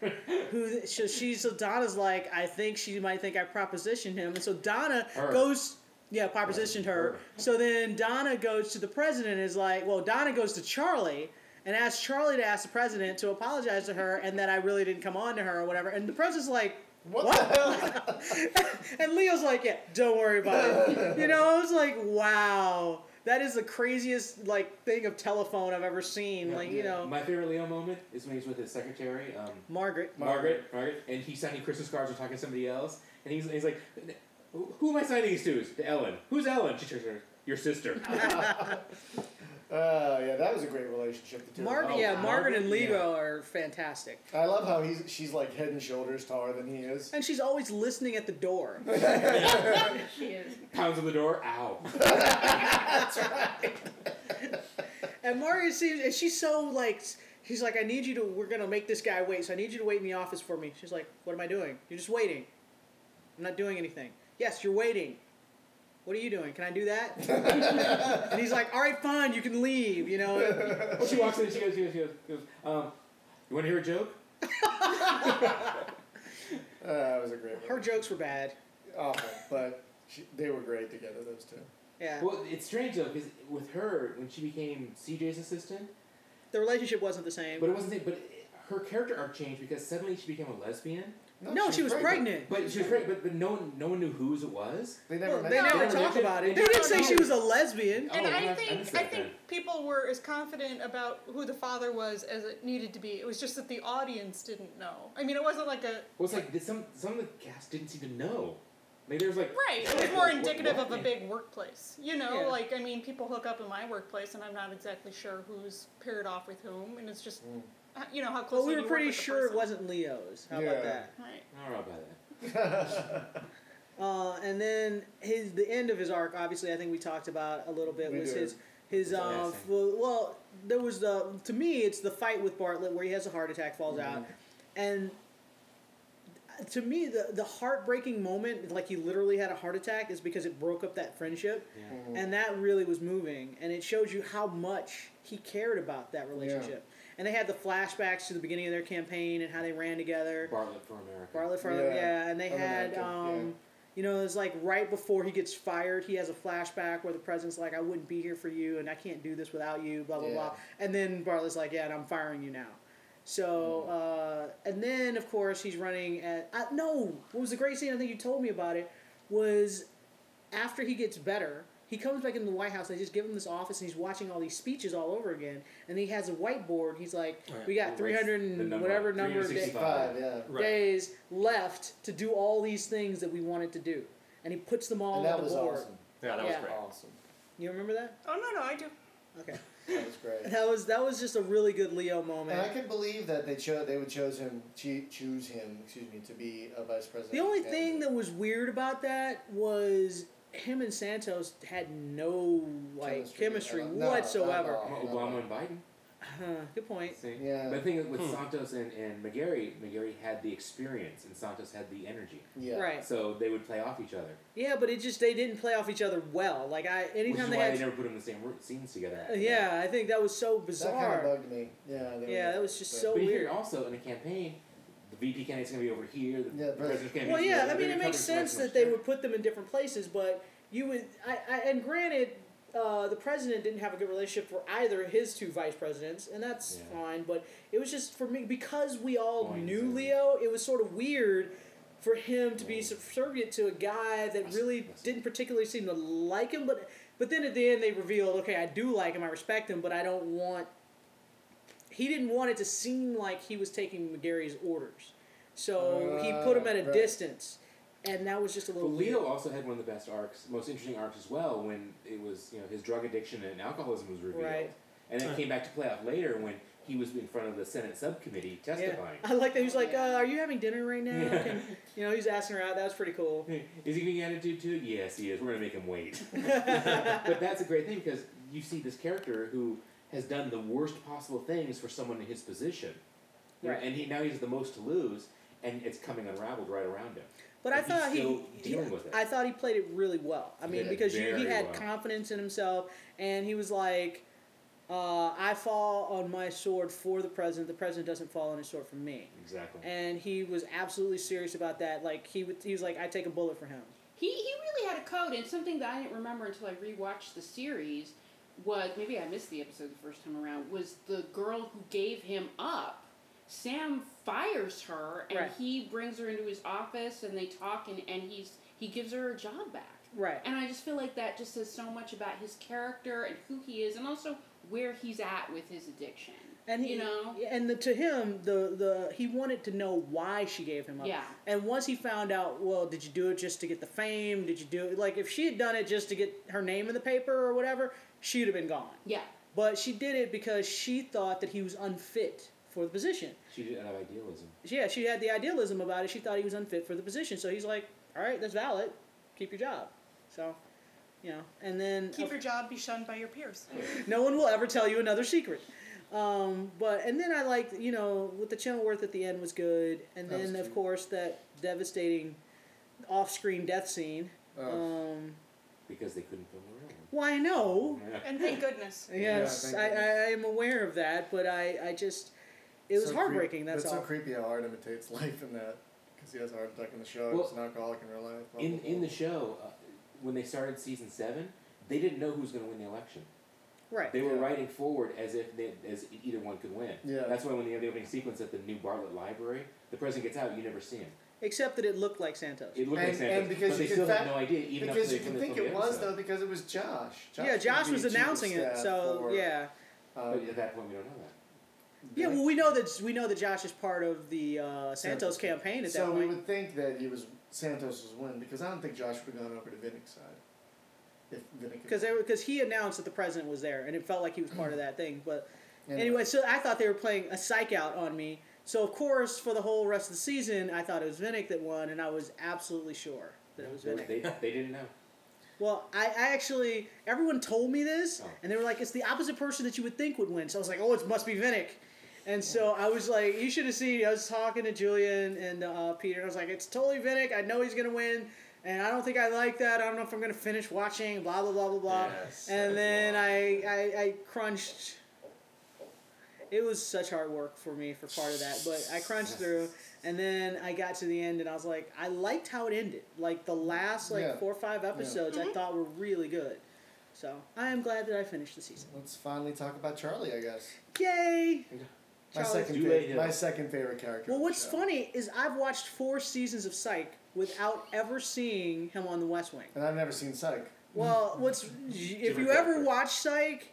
So Donna's like, I think she might think I propositioned him. And so Donna goes, propositioned her. So then Donna goes to the president and is like, well, Donna goes to Charlie and asks Charlie to ask the president to apologize to her and that I really didn't come on to her or whatever. And the president's like, What the hell? And Leo's like, yeah, don't worry about it. I was like, wow. That is the craziest thing of telephone I've ever seen. My favorite Leo moment is when he's with his secretary, Margaret, and he's signing Christmas cards or talking to somebody else, and he's like, "Who am I signing these to Ellen. Who's Ellen?" She turns to her, "Your sister." Yeah, that was a great relationship. The two. Margaret and Leo are fantastic. I love how she's like head and shoulders taller than he is. And she's always listening at the door. She is. Pounds on the door. Ow. That's right. And Margaret she's so she's like, we're going to make this guy wait, so I need you to wait in the office for me. She's like, what am I doing? You're just waiting. I'm not doing anything. Yes, you're waiting. What are you doing? Can I do that? And he's like, all right, fine, you can leave, Well, she walks in and she goes, you want to hear a joke? That was a great Her one. jokes were bad. Awful, but they were great together, those two. Yeah. Well, it's strange though, because with her, when she became CJ's assistant, The relationship wasn't the same. but it wasn't. But her character arc changed because suddenly she became a lesbian. No, she was pregnant. But she was pregnant. But no one knew whose it was. They never They mentioned never it. talk about it. They No, didn't say no. she was a lesbian. And Oh, I I think missed that then. people were as confident about who the father was as it needed to be. It was just that the audience didn't know. I mean, it wasn't like a Well, it's like some of the cast didn't seem to know. Like there was like right. It was more indicative of a big workplace. Yeah. People hook up in my workplace, and I'm not exactly sure who's paired off with whom, and it's just how Well, closely we were you work pretty with the sure it person. wasn't Leo's. How Yeah. about that? Right. I don't know about that. And then the end of his arc, obviously, I think we talked about a little bit, We was did. his That's there was to me it's the fight with Bartlett where he has a heart attack, falls out, and to me the heartbreaking moment, like he literally had a heart attack, is because it broke up that friendship, Yeah. and that really was moving, and it shows you how much he cared about that relationship. And they had the flashbacks to the beginning of their campaign and how they ran together. Bartlett for America. Bartlett for and they had Un-American, it was like right before he gets fired, he has a flashback where the president's like, I wouldn't be here for you and I can't do this without you, blah blah Yeah. blah. And then Bartlett's like, yeah, and I'm firing you now. So, and then of course he's running at no. What was the great scene? I think you told me about it. Was after he gets better, he comes back into the White House and they just give him this office and he's watching all these speeches all over again. And he has a whiteboard. He's like, we got 300 and whatever number of 365, days left to do all these things that we wanted to do. And he puts them all on the board. Awesome. Yeah, that was Yeah. great. Awesome. You remember that? Oh no, I do. Okay. That was great. That was just a really good Leo moment. And I can believe that they would choose him to be a vice president. The only thing that was weird about that was him and Santos had no chemistry No, whatsoever. not at all. Obama and Biden. Good point. See? Yeah. But the thing with Santos and McGarry had the experience and Santos had the energy. Yeah. Right. So they would play off each other. Yeah, but they didn't play off each other well. Like anytime Which is they why had. they never put them in the same scenes together. Yeah, I think that was so bizarre. That kind of bugged me. Yeah. That was just but- so But weird. here also in a campaign, the VP candidate's going to be over here. The Yeah, president's candidate. Well, yeah, I mean, it makes sense that they would put them in different places, but you would. And granted, the president didn't have a good relationship for either of his two vice presidents, and that's fine. But it was just for me because we all knew Leo. It was sort of weird for him to be subservient to a guy that really didn't particularly seem to like him. But then at the end they revealed, okay, I do like him, I respect him, but I don't want. He didn't want it to seem like he was taking McGarry's orders, so he put him at a distance. And that was just a little. Well, Leo also had one of the best arcs, most interesting arcs as well, when it was his drug addiction and alcoholism was revealed, Right. and then came back to play off later when he was in front of the Senate subcommittee testifying. I like that. He was like, "Are you having dinner right now?" Yeah. He's asking her out. That was pretty cool. Is he giving attitude to it? Yes, he is. We're gonna make him wait. But that's a great thing because you see this character who has done the worst possible things for someone in his position, Right. and now he has the most to lose, and it's coming unraveled right around him. But And I thought he's still dealing with it. I thought he played it really well. I mean, did because he very had well. confidence in himself, and he was like, "I fall on my sword for the president. The president doesn't fall on his sword for me." Exactly. And he was absolutely serious about that. Like he was like, "I take a bullet for him." He really had a code, and something that I didn't remember until I rewatched the series was, maybe I missed the episode the first time around, was the girl who gave him up. Sam fires her, and Right. he brings her into his office, and they talk, and he gives her a job back. Right. And I just feel like that just says so much about his character and who he is, and also where he's at with his addiction. And to him, he wanted to know why she gave him up. Yeah. And once he found out, well, did you do it just to get the fame? Did you do it like if she had done it just to get her name in the paper or whatever, she'd have been gone. Yeah. But she did it because she thought that he was unfit for the position. She didn't have idealism. Yeah, she had the idealism about it. She thought he was unfit for the position. So he's like, all right, that's valid. Keep your job. So, and then Keep your job, be shunned by your peers. no one will ever tell you another secret. And then I liked, with the Chenoweth at the end was good. And That was then, of cute. course, that devastating off-screen death scene. Because they couldn't film the real Well, I know. one. And thank goodness. Yes, Yeah, thank I am aware of that, but I just, it was heartbreaking, that's It's all. so creepy how art imitates life in that. Because he has a heart attack in the show. Well, He's an alcoholic in real life. blah, blah, In blah. the show, when they started season 7, they didn't know who was going to win the election. Right. They were Yeah. writing forward as if as either one could win. Yeah. That's why when they have the opening sequence at the new Bartlett Library, the president gets out, you never see him. Except that it looked like Santos. It looked like And Santos, because but they you still can had no idea, even Because after you they can filmed think the it was, episode. though, because it was Josh. Yeah, Josh would was be chief of announcing it, staff so for, yeah. But at that point, we don't know that. Yeah, well, we know that Josh is part of the Santos campaign at that So we point. would think that it was Santos' win, because I don't think Josh would have gone over to Vinnick's side. If Vinnick Because he announced that the president was there, and it felt like he was part of that thing. But Anyway. anyway, so I thought they were playing a psych out on me. So of course, for the whole rest of the season, I thought it was Vinnick that won, and I was absolutely sure that it was Vinnick. They didn't know. Well, I actually, everyone told me this, Oh. and they were like, it's the opposite person that you would think would win. So I was like, oh, it must be Vinnick. And so I was like, you should have seen, I was talking to Julian and Peter, and I was like, it's totally Vinnick. I know he's going to win, and I don't think I like that. I don't know if I'm going to finish watching, blah, blah, blah, blah, blah. Yes, And that's then long. I crunched. It was such hard work for me for part of that, but I crunched through, and then I got to the end, and I was like, I liked how it ended. Like the last 4 or 5 episodes, I thought were really good. So I am glad that I finished the season. Let's finally talk about Charlie, I guess. Yay! My second favorite character. Well, what's funny is I've watched 4 seasons of Psych without ever seeing him on The West Wing. And I've never seen Psych. Well, if you ever watch Psych,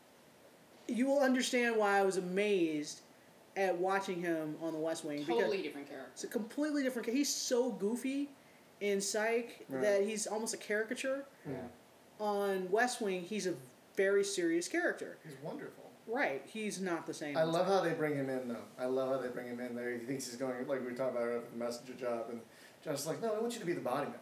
you will understand why I was amazed at watching him on The West Wing. Totally different character. It's a completely different. He's so goofy in Psych that he's almost a caricature. Yeah. On West Wing, he's a very serious character. He's wonderful. Right, he's not the same. I love how they bring him in, though. I love how they bring him in there. He thinks he's going, like we were talking about earlier, the messenger job, and Josh's like, no, I want you to be the bodyman.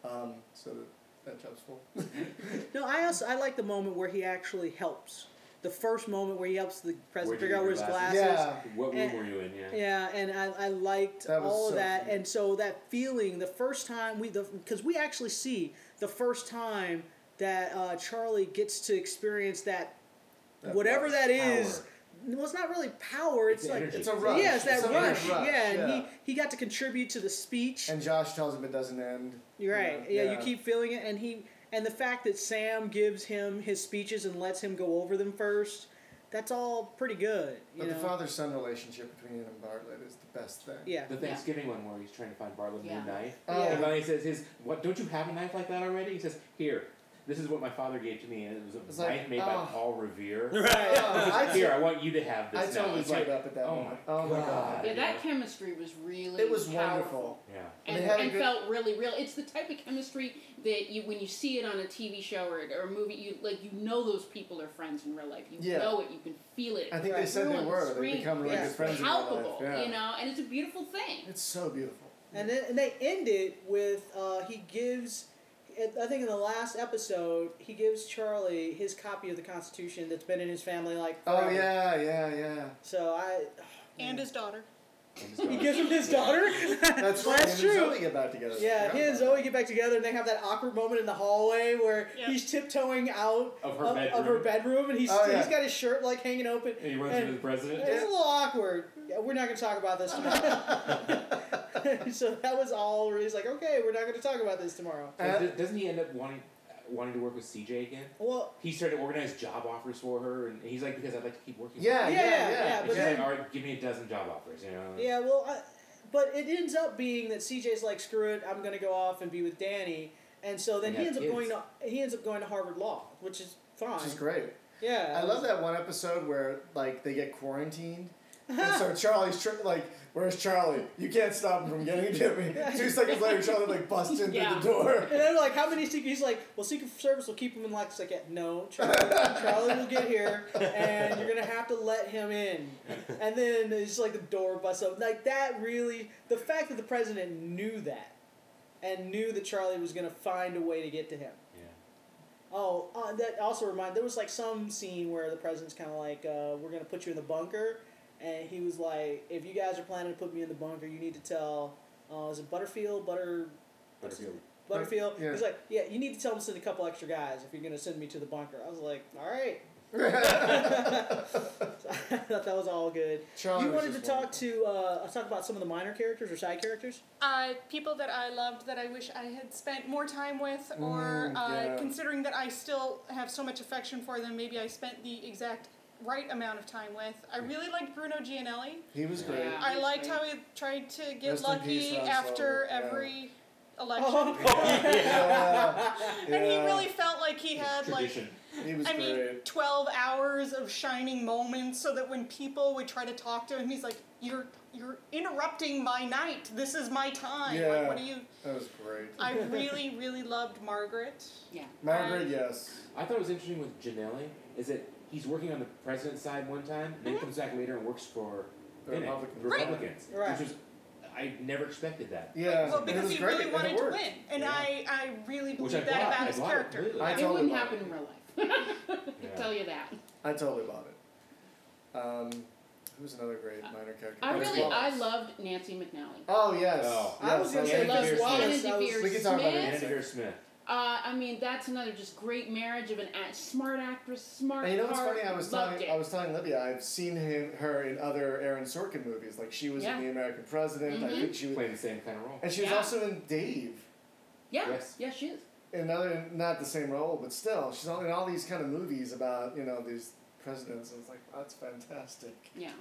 So that job's full. No, I like the moment where he actually helps. The first moment where he helps the president Where'd you figure out where his get your glasses. Yeah. What room And- were you in? Yeah. Yeah, and I liked That was all of so that, cute. and so that feeling the first time because we actually see the first time that Charlie gets to experience that whatever that is. Well, it's not really power. It's like energy. It's a rush. yeah, it's that It's a rush. rush, Yeah, and yeah. he got to contribute to the speech. And Josh tells him it doesn't end. You're right. Yeah, you keep feeling it, and the fact that Sam gives him his speeches and lets him go over them first. That's all pretty good. You But know? the father-son relationship between him and Bartlett is the best thing. Yeah. The Thanksgiving one where he's trying to find Bartlett's Yeah. new knife. Oh. And finally he says, "What? Don't you have a knife like that already?" He says, "Here, this is what my father gave to me, and it was a It's knife like, made by oh. Paul Revere. I Here, I want you to have this." I now." totally It's like, teared up at that oh moment. my Oh my God. god. Yeah, that chemistry was really It was powerful. wonderful. Yeah. And, They had a and good- felt really real. It's the type of chemistry that you, when you see it on a TV show or a movie, you know those people are friends in real life. You Yeah. know it. You can feel it. I think Right. they said through they on the were. They screen. become really Yeah. good friends in real Palpable, life. Yeah. you know, and it's a beautiful thing. It's so beautiful. And then they end it with he gives. I think in the last episode he gives Charlie his copy of the Constitution that's been in his family like. Oh forever. yeah. So And his daughter. he gives him his daughter. That's right. That's Him and true. Zoe get back together. Yeah, Forgot he and about Zoe get back together and they have that awkward moment in the hallway where Yeah. he's tiptoeing out Of her of her bedroom and he's Oh, yeah. he's got his shirt like hanging open. And he runs And into the president. It's a little awkward. Yeah, we're not going to talk about this tomorrow. So that was all. He's like, okay, we're not going to talk about this tomorrow. Doesn't he end up wanting to work with CJ again? Well, He started to organize job offers for her, and he's like, because I'd like to keep working. Yeah, with Yeah, you. yeah, And but she's then- like, all right, give me a dozen job offers, you know. yeah, well, but it ends up being that CJ's like, screw it, I'm going to go off and be with Danny, and so then And he have ends up going to Harvard Law, which is fine. Which is great. Yeah, I love that one episode where like they get quarantined. And so Charlie's like, where's Charlie? You can't stop him from getting to me. 2 seconds later, Charlie like busts into Yeah. the door. And they're like, how many secret? He's like, well, Secret Service will keep him in lock. It's like, yeah, no, Charlie will get here, and you're gonna have to let him in. And then it's like the door busts up. Like that really, the fact that the president knew that, and knew that Charlie was gonna find a way to get to him. Yeah. Oh, that also reminded. There was like some scene where the president's kind of like, we're gonna put you in the bunker. And he was like, if you guys are planning to put me in the bunker, you need to tell, is it Butterfield? Butterfield? Yeah. He's like, yeah, you need to tell him to send a couple extra guys if you're going to send me to the bunker. I was like, all right. So I thought that was all good. Charlie You was wanted to just talk about some of the minor characters or side characters? People that I loved that I wish I had spent more time with, or yeah. considering that I still have so much affection for them, maybe I spent the exact right amount of time with. I really liked Bruno Gianelli. He was great. Yeah. I liked how he tried to get Rest in peace, lucky Ron after Slover, yeah. every election. Yeah. And he Yeah. really felt like he had Tradition. He was I mean, great. 12 hours of shining moments so that when people would try to talk to him, he's like, you're interrupting my night. This is my time. Yeah. Like, what do you... That was great. I really, really loved Margaret. Yeah. Margaret, yes. I thought it was interesting with Janelli is that he's working on the president's side one time, and then comes back later and works for The Bennett, Republicans. Republicans, Right. which was I never expected that. Yeah. Well, and it because was he great, really and it wanted to worked. win. And Yeah. I really Which believe I that bought. about I his bought it character. completely. I It totally wouldn't bought happen it. in real life. Yeah. Tell you that. I totally bought it. Who's another great minor character? I loved Nancy McNally. Oh yes. Oh. I was Yes, going to I say Anna Les Deavere Wallace. Anna I was- Deavere We can talk about Smith. it. Anna Deavere Smith. I mean, that's another just great marriage of a smart actress, smart And you know what's heart. funny? I was Loved telling Libya. I've seen her in other Aaron Sorkin movies. Like she was Yeah. in The American President. I Mhm. think she was, Playing the same kind of role. and she was Yeah. also in Dave. Yeah, Yes. yeah, she is. Another, not the same role, but still, she's in all these kind of movies about these presidents. And it's like that's fantastic. Yeah.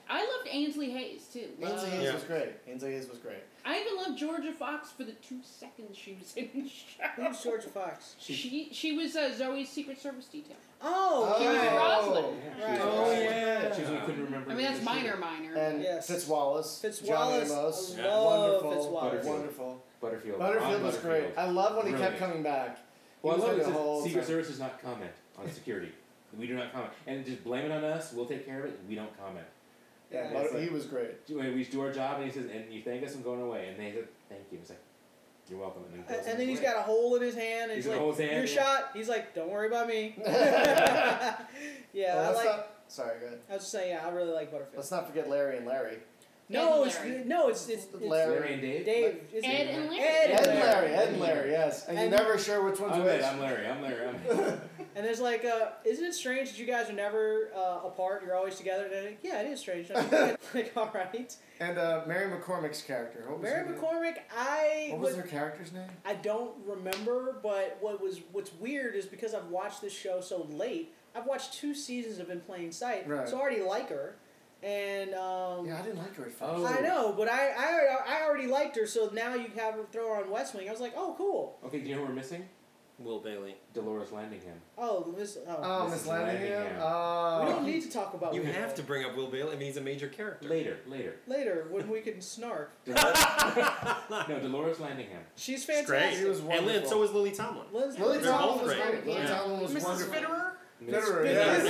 I loved Ainsley Hayes too. Ainsley Hayes Yeah. was great. Ainsley Hayes was great. I even loved Georgia Fox for the 2 seconds she was in the show. Who's Georgia Fox? She was Zoe's Secret Service detail. Oh, She was right. Rosalind. Yeah. Right. Oh, yeah. She was we couldn't remember. I mean, that's the minor, shooter. minor. And Yes. Fitzwallace. Fitzwallace. John Amos. I Yeah. love Wonderful. Fitzwallace. Wonderful. Butterfield. Butterfield Ron was great. I love when he kept Brilliant. coming back. Well, I He was love there it. the whole Secret time. Service does not comment on security. We do not comment, and just blame it on us. We'll take care of it. We don't comment. Yeah, Yeah. but he was great. We do our job, and he says, "And you thank us, I'm going away." And they said, "Thank you." It's like, "You're welcome." And then, And then he's got a hole in his hand, and He's he's got a like, hole in his hand, "You're yeah. shot." He's like, "Don't worry about me." Yeah, I let's like. not, sorry, go ahead. I was just saying, yeah, I really like Butterfield. Let's not forget Larry and Larry. No, Ed it's and Larry. no, it's Larry. Larry and Dave. Dave. Isn't Ed it? and Larry. Ed Ed and and Larry. Larry, Ed and Larry, yes. And you're And- never sure which one's I'm which. Ed. I'm Larry. And there's like, isn't it strange that you guys are never apart? You're always together. And they're like, yeah, it is strange. Like, all right. And Mary McCormick's character. What was Mary her name? McCormick, What was her character's name? I don't remember, but what's weird is because I've watched this show so late. I've watched 2 seasons of In Plain Sight, Right. so I already like her. And Yeah, I didn't like her at first. Oh. I know, but I already liked her. So now you have her throw her on West Wing. I was like, oh, cool. Okay, do you know who we're missing? Will Bailey. Dolores Landingham. Oh, Miss. Oh. Oh, Miss Mrs. Landingham? Landingham. We don't need to talk about. You Will have to Bailey. bring up Will Bailey. I mean, he's a major character. Later. Later when we can snark. No, Dolores Landingham. She's It's great. fantastic. She was And wonderful. so was Lily Tomlin. Liz- Lily They're Tomlin both was great. great. Lily Yeah. Tomlin was Mrs. wonderful. Fitterer. Fitterer, Yeah.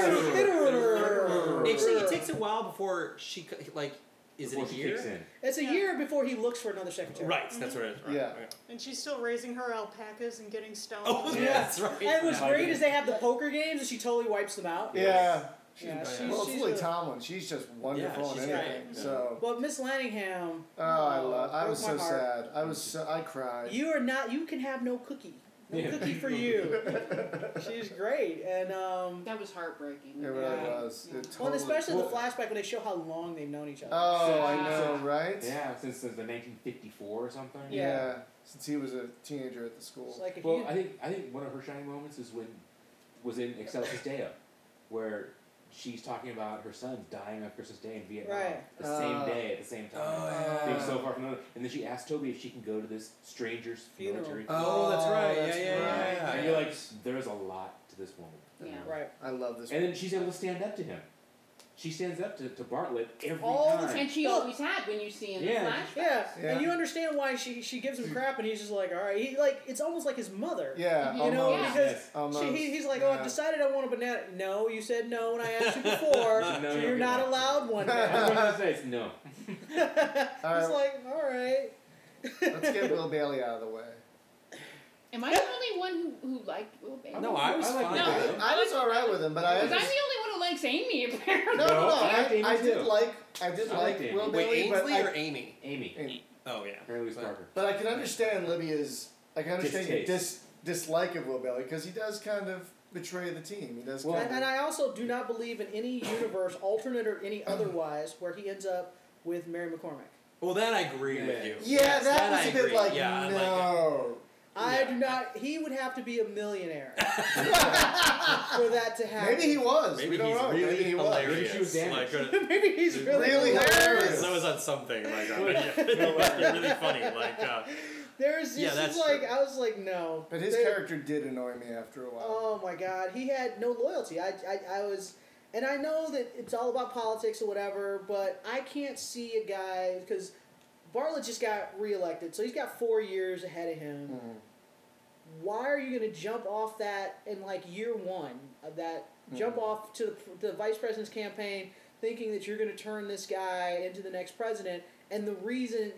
yes. Actually, it takes a while before she is Before it a she year? kicks in. It's a Yeah. year before he looks for another secretary. Right, that's what it is. Right. Yeah. And she's still raising her alpacas and getting stoned. Oh, Yeah. yeah, that's right. And what's My great goodness. is they have the poker games and she totally wipes them out. Yeah. Yeah, Yeah. she's, Well, it's she's Lily a- Tomlin. She's just wonderful Yeah, in she's anything. great. So, But Miss Lanningham, I was broke so my heart. sad. I cried. You are not. You can have no cookie. No Yeah. cookie for you. She's great, and That was heartbreaking. It really Yeah. was. It well, totally, and especially Well- the flashback when they show how long they've known each other. Oh, I Yeah. know, right? Yeah, since the 1954 or something. Yeah. Since he was a teenager at the school. It's like if Well, you, I think one of her shining moments is when was in Excelsis Deo, where she's talking about her sons dying on Christmas Day in Vietnam Right. the same day at the same time, Oh, being yeah. so far from another. And then she asks Toby if she can go to this stranger's Funeral. military Oh, that's right. that's Yeah, yeah, right. yeah. And you're like, there's a lot to this woman. Yeah. right. I love this. And then she's able to stand up to him. She stands up to Bartlett every All the time. And she always had when you see in Yeah. the flashbacks. Yeah. Yeah. and you understand why she gives him crap, and he's just like, all right. He like it's almost like his mother. Yeah, You You know, almost. because Yes. Almost. he's like, oh, I've Yeah. decided I want a banana. No, you said no when I asked you before, No, so you you're don't not get one. allowed one. I'm now. gonna say it's no. It's Alright. like, all right. Let's get Will Bailey out of the way. Am I the only one who liked Will Bailey? No, I was I like fine Will with Bailey. it. I was alright with him, but I Because I'm just, the only one who likes Amy, apparently. no. No, I liked Amy I did too. like I like liked Amy. Will Wait, Bailey, but Ainsley or I, Amy? Amy. Oh, yeah. Mary Louise But- Parker. but I can understand Libya's. I can understand your Distaste. dislike of Will Bailey because he does kind of betray the team. He does. Well, kind And of, I also do not believe in any universe, alternate or any otherwise, where he ends up with Mary McCormick. Well, then I agree with Yeah. you. yeah, Yes, that was I a bit agree. like Yeah, I like it. no. I Yeah. do not. He would have to be a millionaire for that to happen. Maybe he was. Maybe we don't he's know. really Maybe he was. hilarious. Maybe she was damaged. Like, Maybe he's really, Really hilarious. that was on something. Like, it must be really funny. Like, There's Yeah, just that's like true. I was like, no. But his There- character did annoy me after a while. Oh my god, he had no loyalty. I was, and I know that it's all about politics or whatever, but I can't see a guy because Bartlett just got reelected, so he's got 4 years ahead of him. Mhm. Why are you going to jump off that in like year one of that? Jump Mhm. off to the vice president's campaign, thinking that you're going to turn this guy into the next president, and the reason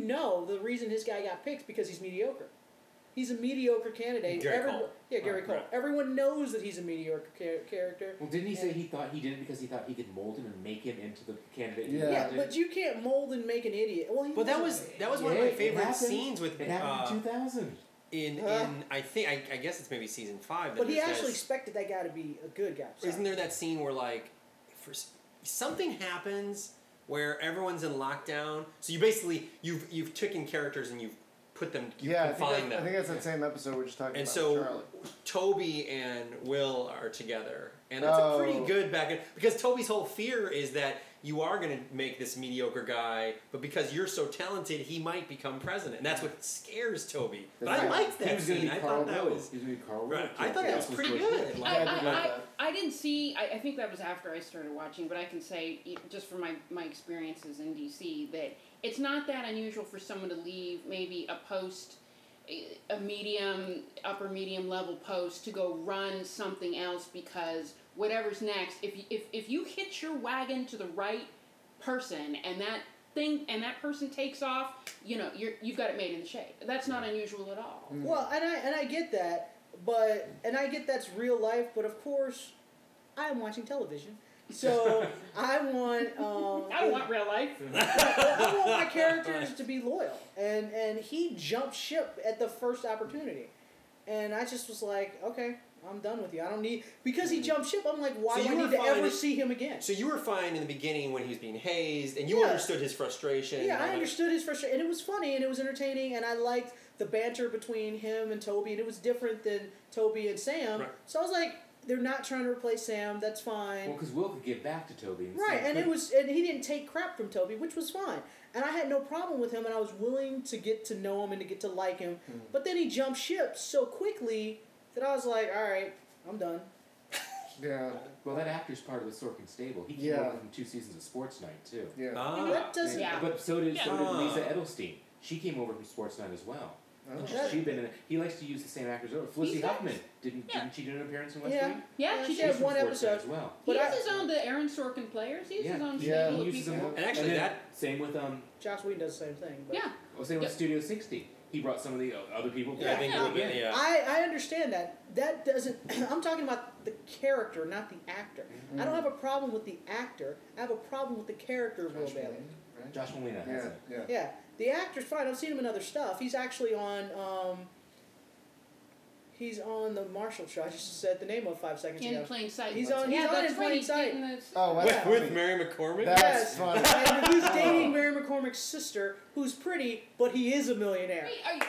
this guy got picked because he's mediocre. He's a mediocre candidate. Gary Cole. Yeah, Gary Right, Cole. right. Everyone knows that he's a mediocre character. Well, didn't he say he thought he did it because he thought he could mold him and make him into the candidate? he Yeah. Yeah, wanted? but you can't mold and make an idiot. Well, he but that was wasn't. one of Yeah, my it favorite happened. scenes with It happened in 2000. in I think I guess it's maybe season 5. But he there's actually this- expected that guy to be a good guy. Isn't there that scene where like something happens where everyone's in lockdown? So you basically you've taken characters and you've put them Yeah, confined I them. think that's that same episode we're just talking And about. so Charlie. Toby and Will are together, and that's a Oh. pretty good back end because Toby's whole fear is that you are going to make this mediocre guy, but because you're so talented, he might become president. And that's what scares Toby. But I liked He that was going to scene. be I Carl thought that Rove. was... He was going to be Carl Rove. Right. I thought that was pretty good. Yeah, I did like that. I didn't see. I think that was after I started watching, but I can say just from my experiences in DC that it's not that unusual for someone to leave maybe a post, a upper medium level post to go run something else because whatever's next. If you hitch your wagon to the right person and that person takes off, you've got it made in the shade. That's not unusual at all. Well, and I get that, and I get that's real life, but of course, I am watching television, so I want. I don't want real life. I want my characters to be loyal, and he jumped ship at the first opportunity, and I just was like, okay, I'm done with you. I don't need because he jumped ship. I'm like, why So do I you need were to fine ever if- see him again? So you were fine in the beginning when he was being hazed, and you Yeah. understood his frustration. Yeah, I understood his frustration, and it was funny, and it was entertaining, and I liked the banter between him and Toby, and it was different than Toby and Sam. Right. So I was like, they're not trying to replace Sam. That's fine. Well, because Will could give back to Toby. And Right, Sam and couldn't. he didn't take crap from Toby, which was fine. And I had no problem with him, and I was willing to get to know him and to get to like him. But then he jumped ship so quickly that I was like, all right, I'm done. Yeah. Well, that actor's part of the Sorkin stable. He came Yeah. over from 2 seasons of Sports Night too. Yeah. Ah. That doesn't. Yeah. But so did Yeah. Lisa Edelstein. She came over from Sports Night as well. Oh. That- She'd been in it. He likes to use the same actors over. Felicity He's Huffman didn't she do an appearance in West Yeah. Wing? Yeah, she she did. had She's one from Sports Night episode. as well. But He I- has his own, the Aaron Sorkin players. He has his Yeah. own Yeah. stable He of uses people. them. And actually, then that same with Josh Whedon does the same thing. But Yeah. same with Yep. Studio 60. He brought some of the other people. I think Yeah. a little bit, yeah. I understand that. That doesn't. I'm talking about the character, not the actor. I don't have a problem with the actor. I have a problem with the character of Will Josh Bailey. Brolin, right? Josh Molina has Yeah. it. Yeah. Yeah, the actor's fine. I've seen him in other stuff. He's actually on. He's on the Marshall Show. I just said the name of 5 seconds In ago. plain sight. He's on- he's on that's In when Plain he's Sight. getting those. Oh, that's funny. with Mary McCormick? That's Yes. funny. And he's dating Mary McCormick's sister, who's pretty, but he is a millionaire.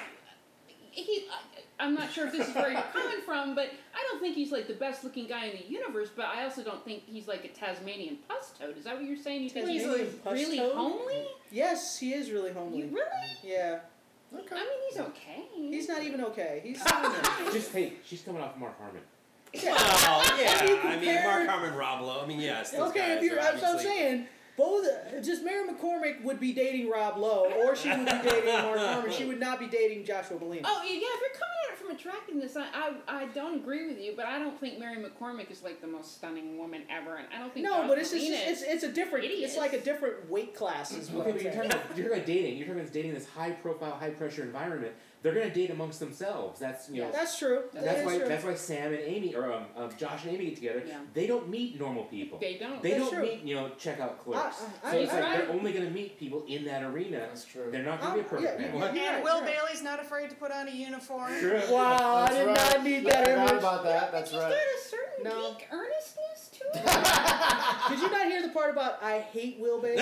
I'm not sure if this is where you're coming from, but I don't think he's like the best looking guy in the universe, but I also don't think he's like a Tasmanian puss toad. Is that what you're saying? He's Tasmanian puss really toad? homely? Yes, he is really homely. You really? Yeah, Okay. I mean, he's okay. he's not even okay. He's She's coming off Mark Harmon. Well, yeah. If you I mean, compare- Mark Harmon, Rob Lowe. I mean, yes. Those okay. guys If you're, are that's what I'm obviously- saying. Both, just Mary McCormick would be dating Rob Lowe, or she would be dating Mark Harmon. She would not be dating Joshua Molina. Oh, yeah, if you're coming at it from attractiveness, I don't agree with you, but I don't think Mary McCormick is like the most stunning woman ever, and I don't think No, Josh but it's just, Molina it's a different. hideous. It's like a different weight class. Is what Okay, I'm but you're saying. talking about dating. You're talking about dating this high profile, high pressure environment. They're gonna date amongst themselves. That's That's true. That That's is why. true. That's why Sam and Amy, or Josh and Amy, get together. Yeah. They don't meet normal people. They don't. They That's don't true. meet checkout clerks. I- so it's I- like they're only going to meet people in that arena. That's true. They're not going to be a perfect yeah, match. yeah, And yeah, Will yeah. Bailey's not afraid to put on a uniform. True. Wow, I That's did right. not need I that forgot image. about that. That's He's right. got a certain No. geek earnestness to it. Did you not hear the part about I hate Will Bailey?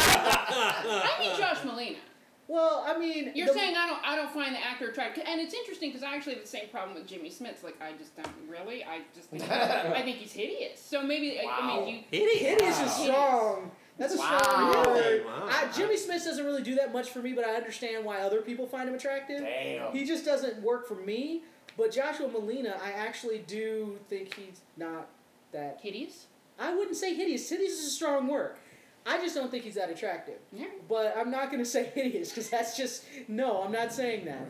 I mean Josh Molina. Well, I mean, You're saying I don't find the actor attractive, and it's interesting because I actually have the same problem with Jimmy Smits. Like I just don't really. I just think I think he's hideous. So maybe I mean you. hideous is Wow. strong. That's a Wow. strong word. Really? Wow. Jimmy Smith doesn't really do that much for me, but I understand why other people find him attractive. Damn. He just doesn't work for me. But Joshua Molina, I actually do think he's not that. Hideous? I wouldn't say hideous. Hideous is a strong word. I just don't think he's that attractive. Yeah. But I'm not going to say hideous because that's just no. I'm not saying that.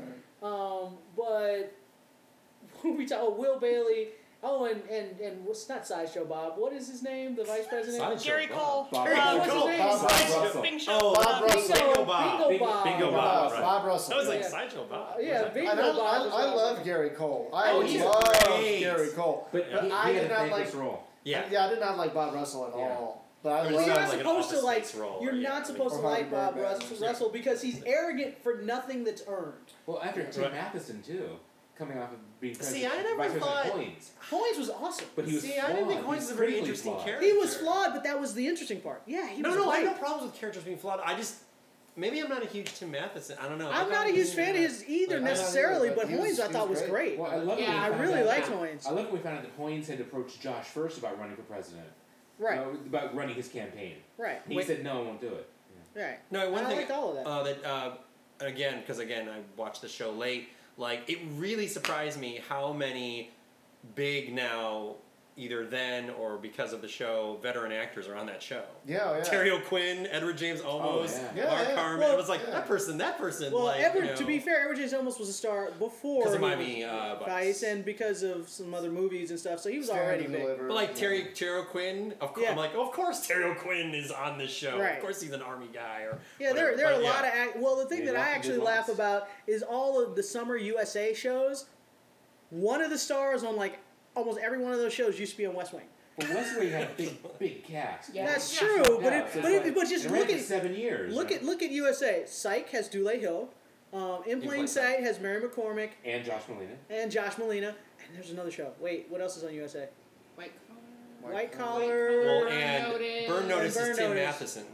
But who we talk? Oh, Will Bailey. Oh, and what's not Sideshow Bob? What is his name? The vice president. Sideshow Gary Cole. Bob What's his name? Bob Russell. Bing Show. Oh, Bob Russell. Bingo Bob. Bingo Bob. Bingo Bob, Bob. Right. Bob Russell. I was like Yeah. Sideshow Bob. Yeah, Bingo And I Bob. was awesome. love Gary Cole. I Oh, he's love great. Gary Cole. But But he I had did a not thankless like. role. Yeah. Yeah, I did not like Bob Russell at Yeah. all. But I Well, Well, it you're love. not sounds like an supposed to Office like. Space role, You're yeah. not supposed Or to like Harvey Bob Birdman. Russell because he's arrogant for nothing that's earned. Well, after Tim Right. Matheson too, coming off of being See, president, I never vice president thought- Hoynes. Hoynes was awesome. But he was See, I didn't think flawed. Hoynes He's is a very critically interesting flawed. character. He was flawed, but that was the interesting part. Yeah, he was No, I great. have no problems with characters being flawed. I just maybe I'm not a huge Tim Matheson. I don't know. I'm not a huge fan of his either I'm not necessarily, either, but but he was- Hoynes I he thought was was great. great. Well, I love Yeah, when we I found really out- liked Hoynes. I love when we found out that Hoynes had approached Josh first about running for president. Right. About running his campaign. Right. He said, no, I won't do it. Right. No, one I thing liked all of that. again, because again, I watched the show late. Like, it really surprised me how many big now, either then or because of the show, veteran actors are on that show. Yeah, yeah. Terry O'Quinn, Edward James Olmos, Yeah, Mark yeah. Harmon. Well, it was like yeah. that person. Well, like, Edward, to be fair, Edward James Olmos was a star before because of he Miami was Vice. and because of some other movies and stuff, so he was Stand already and big. deliver. But like Terry O'Quinn, Yeah. I'm like, of course Terry O'Quinn is on this show. Right. Of course he's an army guy or Yeah, whatever. there are But a yeah. lot of well, the thing Yeah, that I lots of actually good laugh ones. about is all of the summer USA shows. One of the stars on like almost every one of those shows used to be on West Wing. But West Wing had a big cast. Yeah. That's Yeah. true, but Yeah, so but it's like- but just it ran look for at 7 years. look at USA. Psych has Dule Hill. In Plain Plain Sight has Mary McCormick And Josh Molina. and Josh Molina. And there's another show. Wait, what else is on USA? White collar. White Collar. Collar. Well, Burn and Notice. Burn Notice Burn is Tim Notice. Matheson.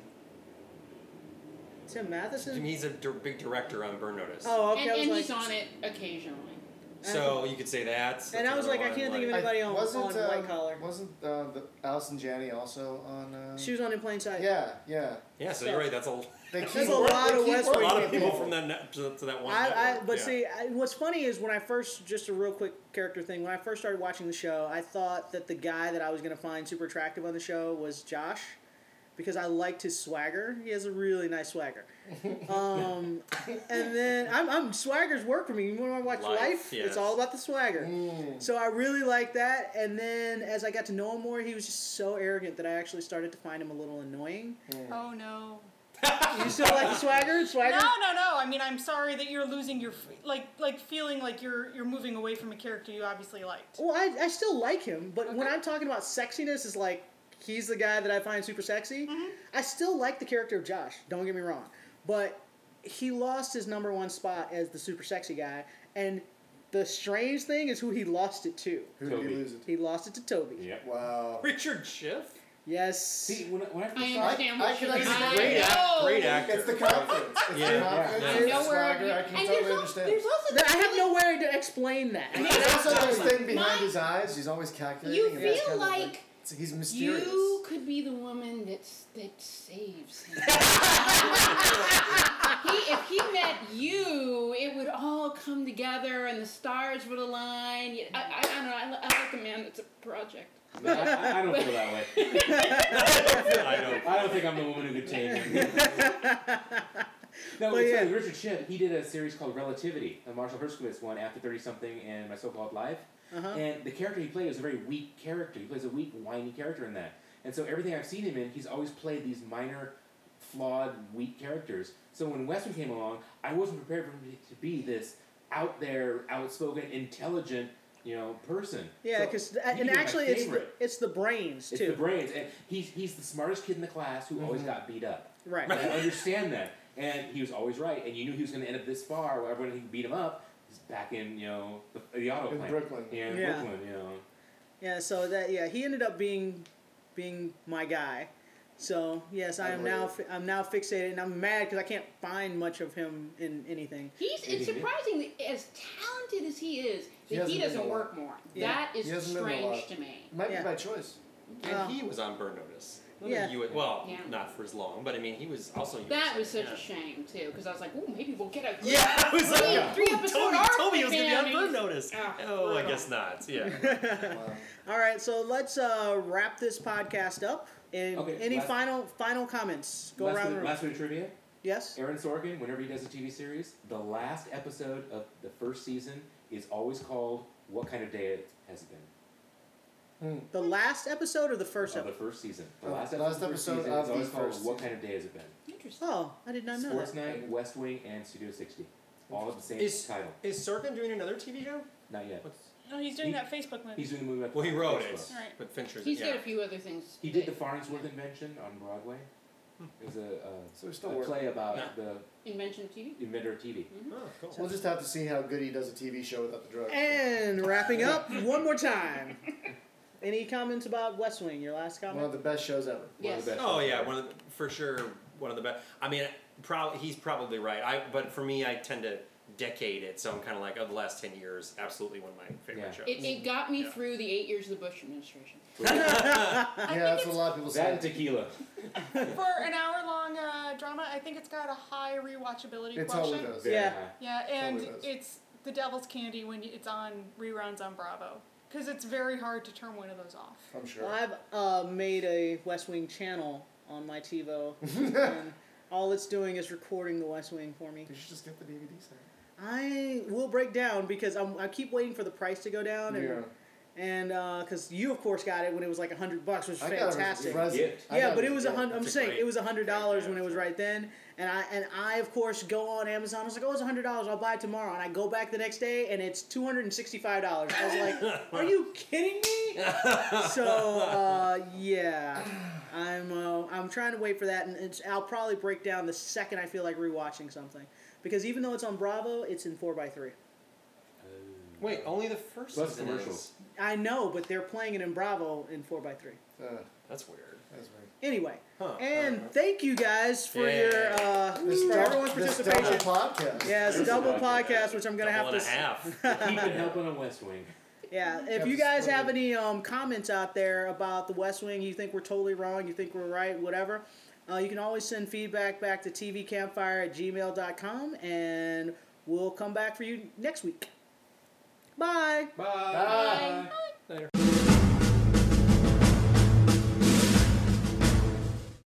Tim Matheson. He's a big director on Burn Notice. Oh, okay. And, I was and like, he's on it occasionally. So you could say that. And I was like, I can't think of anybody on wasn't, White Collar. Wasn't the Allison Janney also on? She was on In Plain Sight. Yeah, yeah. Yeah, so you're right. That's a They keep There's a lot of they keep West a Wing lot of people. people from that to that one. But network. Yeah. see, what's funny is when I first, just a real quick character thing, when I first started watching the show, I thought that the guy that I was going to find super attractive on the show was Josh, because I liked his swagger. He has a really nice swagger. And then I'm swagger's work for me. When I watch Life, yes. it's all about the swagger. Mm. So I really liked that. And then as I got to know him more, he was just so arrogant that I actually started to find him a little annoying. Oh no. You still like the swagger? Swagger? No. I mean, I'm sorry that you're losing your like feeling like you're moving away from a character you obviously liked. Well, I still like him, but when Okay. I'm talking about sexiness, is like he's the guy that I find super sexy. Mm-hmm. I still like the character of Josh. Don't get me wrong, but he lost his number one spot as the super sexy guy, and the strange thing is who he lost it to. Who did Toby. he lose it? He lost it to Toby. Yep. Wow. Richard Schiff. Yes. See, when I first I saw it, understand I what can you're understand. Great actor. It's the confidence. It's Yeah. the confidence. Yeah. It's I the know where. swagger. I can and totally there's understand. There's also I have really- no way to explain that. There's also this thing behind My- his eyes. He's always calculating. You and that's feel kind of like he's mysterious. you could be the woman that saves him. If he met you, it would all come together and the stars would align. I don't know. I like a man that's a project. No, I don't feel that way. I don't think I'm the woman who could take him. No, But it's yeah. funny, Richard Schiff, he did a series called Relativity, a Marshall Herskowitz one, After 30-something and My So-Called Life. Uh-huh. And the character he played was a very weak character. He plays a weak, whiny character in that. And so everything I've seen him in, he's always played these minor, flawed, weak characters. So when Western came along, I wasn't prepared for him to be this out there, outspoken, intelligent, person. Yeah, So because he and became my actually favorite. it's the brains It's too. the brains, and he's the smartest kid in the class who always got beat up. Right. And I understand that, and he was always right, and you knew he was going to end up this far. Where everyone he beat him up, he's back in the auto In plant. Brooklyn. Yeah, in Yeah. Brooklyn. Yeah, so he ended up being my guy. So yes, I'm now fixated, and I'm mad because I can't find much of him in anything. It's surprising that as talented as he is, He that he hasn't been doesn't a lot. work more. Yeah. That He is hasn't been a strange lot. to me. Might Yeah. be by choice. And he was on Burn Notice. Yeah. Yeah. Not for as long, but I mean, he was also. That was such yeah. a shame too, because I was like, "Oh, maybe we'll get a good Yeah, I was like, three episode arc Toby with was gonna be on him." Burn Notice. Ah, Oh, I brutal. guess not. Yeah. Wow. All right, so let's wrap this podcast up. And Okay, any last- final comments? Go around the room. Last bit of trivia. Yes. Aaron Sorkin, whenever he does a TV series, the last episode of the first season is always called "What Kind of Day It Has It Been." The last episode or the first Of the episode? first season. The Oh, last last episode of the first episode season of is the always called first "What season. Kind of Day Has It Been." Interesting. Oh, I did not know Sports that. Night, West Wing, and Studio 60. All of the same Is- title. Is Sorkin doing another TV show? Not yet. No, he's doing He- that Facebook movie. He's doing the movie about Well, he wrote Facebook. it, Right. but Fincher's. He's yeah. got a few other things. He did the Farnsworth Invention on Broadway. It was So we're still a working. play about Yeah. the Invention of TV. inventor of TV. Oh, cool. We'll just have to see how good he does a TV show without the drugs. And wrapping up one more time. Any comments about West Wing? Your last One of comment? the best shows ever. One Yes. of the best Oh shows yeah, ever. for sure one of the best. I mean, he's probably right. But for me, I tend to decade it, so I'm kind of like, the last 10 years, absolutely one of my favorite shows. It got me through the 8 years of the Bush administration. Yeah, that's what a lot of people That and say. tequila. For an hour-long drama, I think it's got a high rewatchability It quotient. totally does. Yeah. Yeah, and Totally does. it's the devil's candy when it's on reruns on Bravo. Because it's very hard to turn one of those off. I'm sure. I've made a West Wing channel on my TiVo, and all it's doing is recording the West Wing for me. You should just get the DVD set. I will break down because I keep waiting for the price to go down, and because you of course got it when it was like $100, which was I got it as a fantastic. present. Gift. I Yeah, got but it it as was a gift. $100. I'm That's a saying great- it was $100 great when it was right then, and I of course go on Amazon. I was like, oh, it's $100. I'll buy it tomorrow, and I go back the next day, and it's $265. I was like, are you kidding me? So yeah, I'm trying to wait for that, and I'll probably break down the second I feel like rewatching something, because even though it's on Bravo, it's in 4x3. Wait, only the first Plus season commercials. is. I know, but they're playing it in Bravo in 4x3. That's weird. That's right. Anyway, Huh. and thank you guys for Yeah. your for everyone's This participation. double podcast. Yeah, it's a double Double podcast, which I'm gonna Double have and to. a half. Keeping helping on West Wing. Yeah, if Have you to guys split have it. any comments out there about the West Wing, you think we're totally wrong, you think we're right, whatever, you can always send feedback back to tvcampfire@gmail.com, and we'll come back for you next week.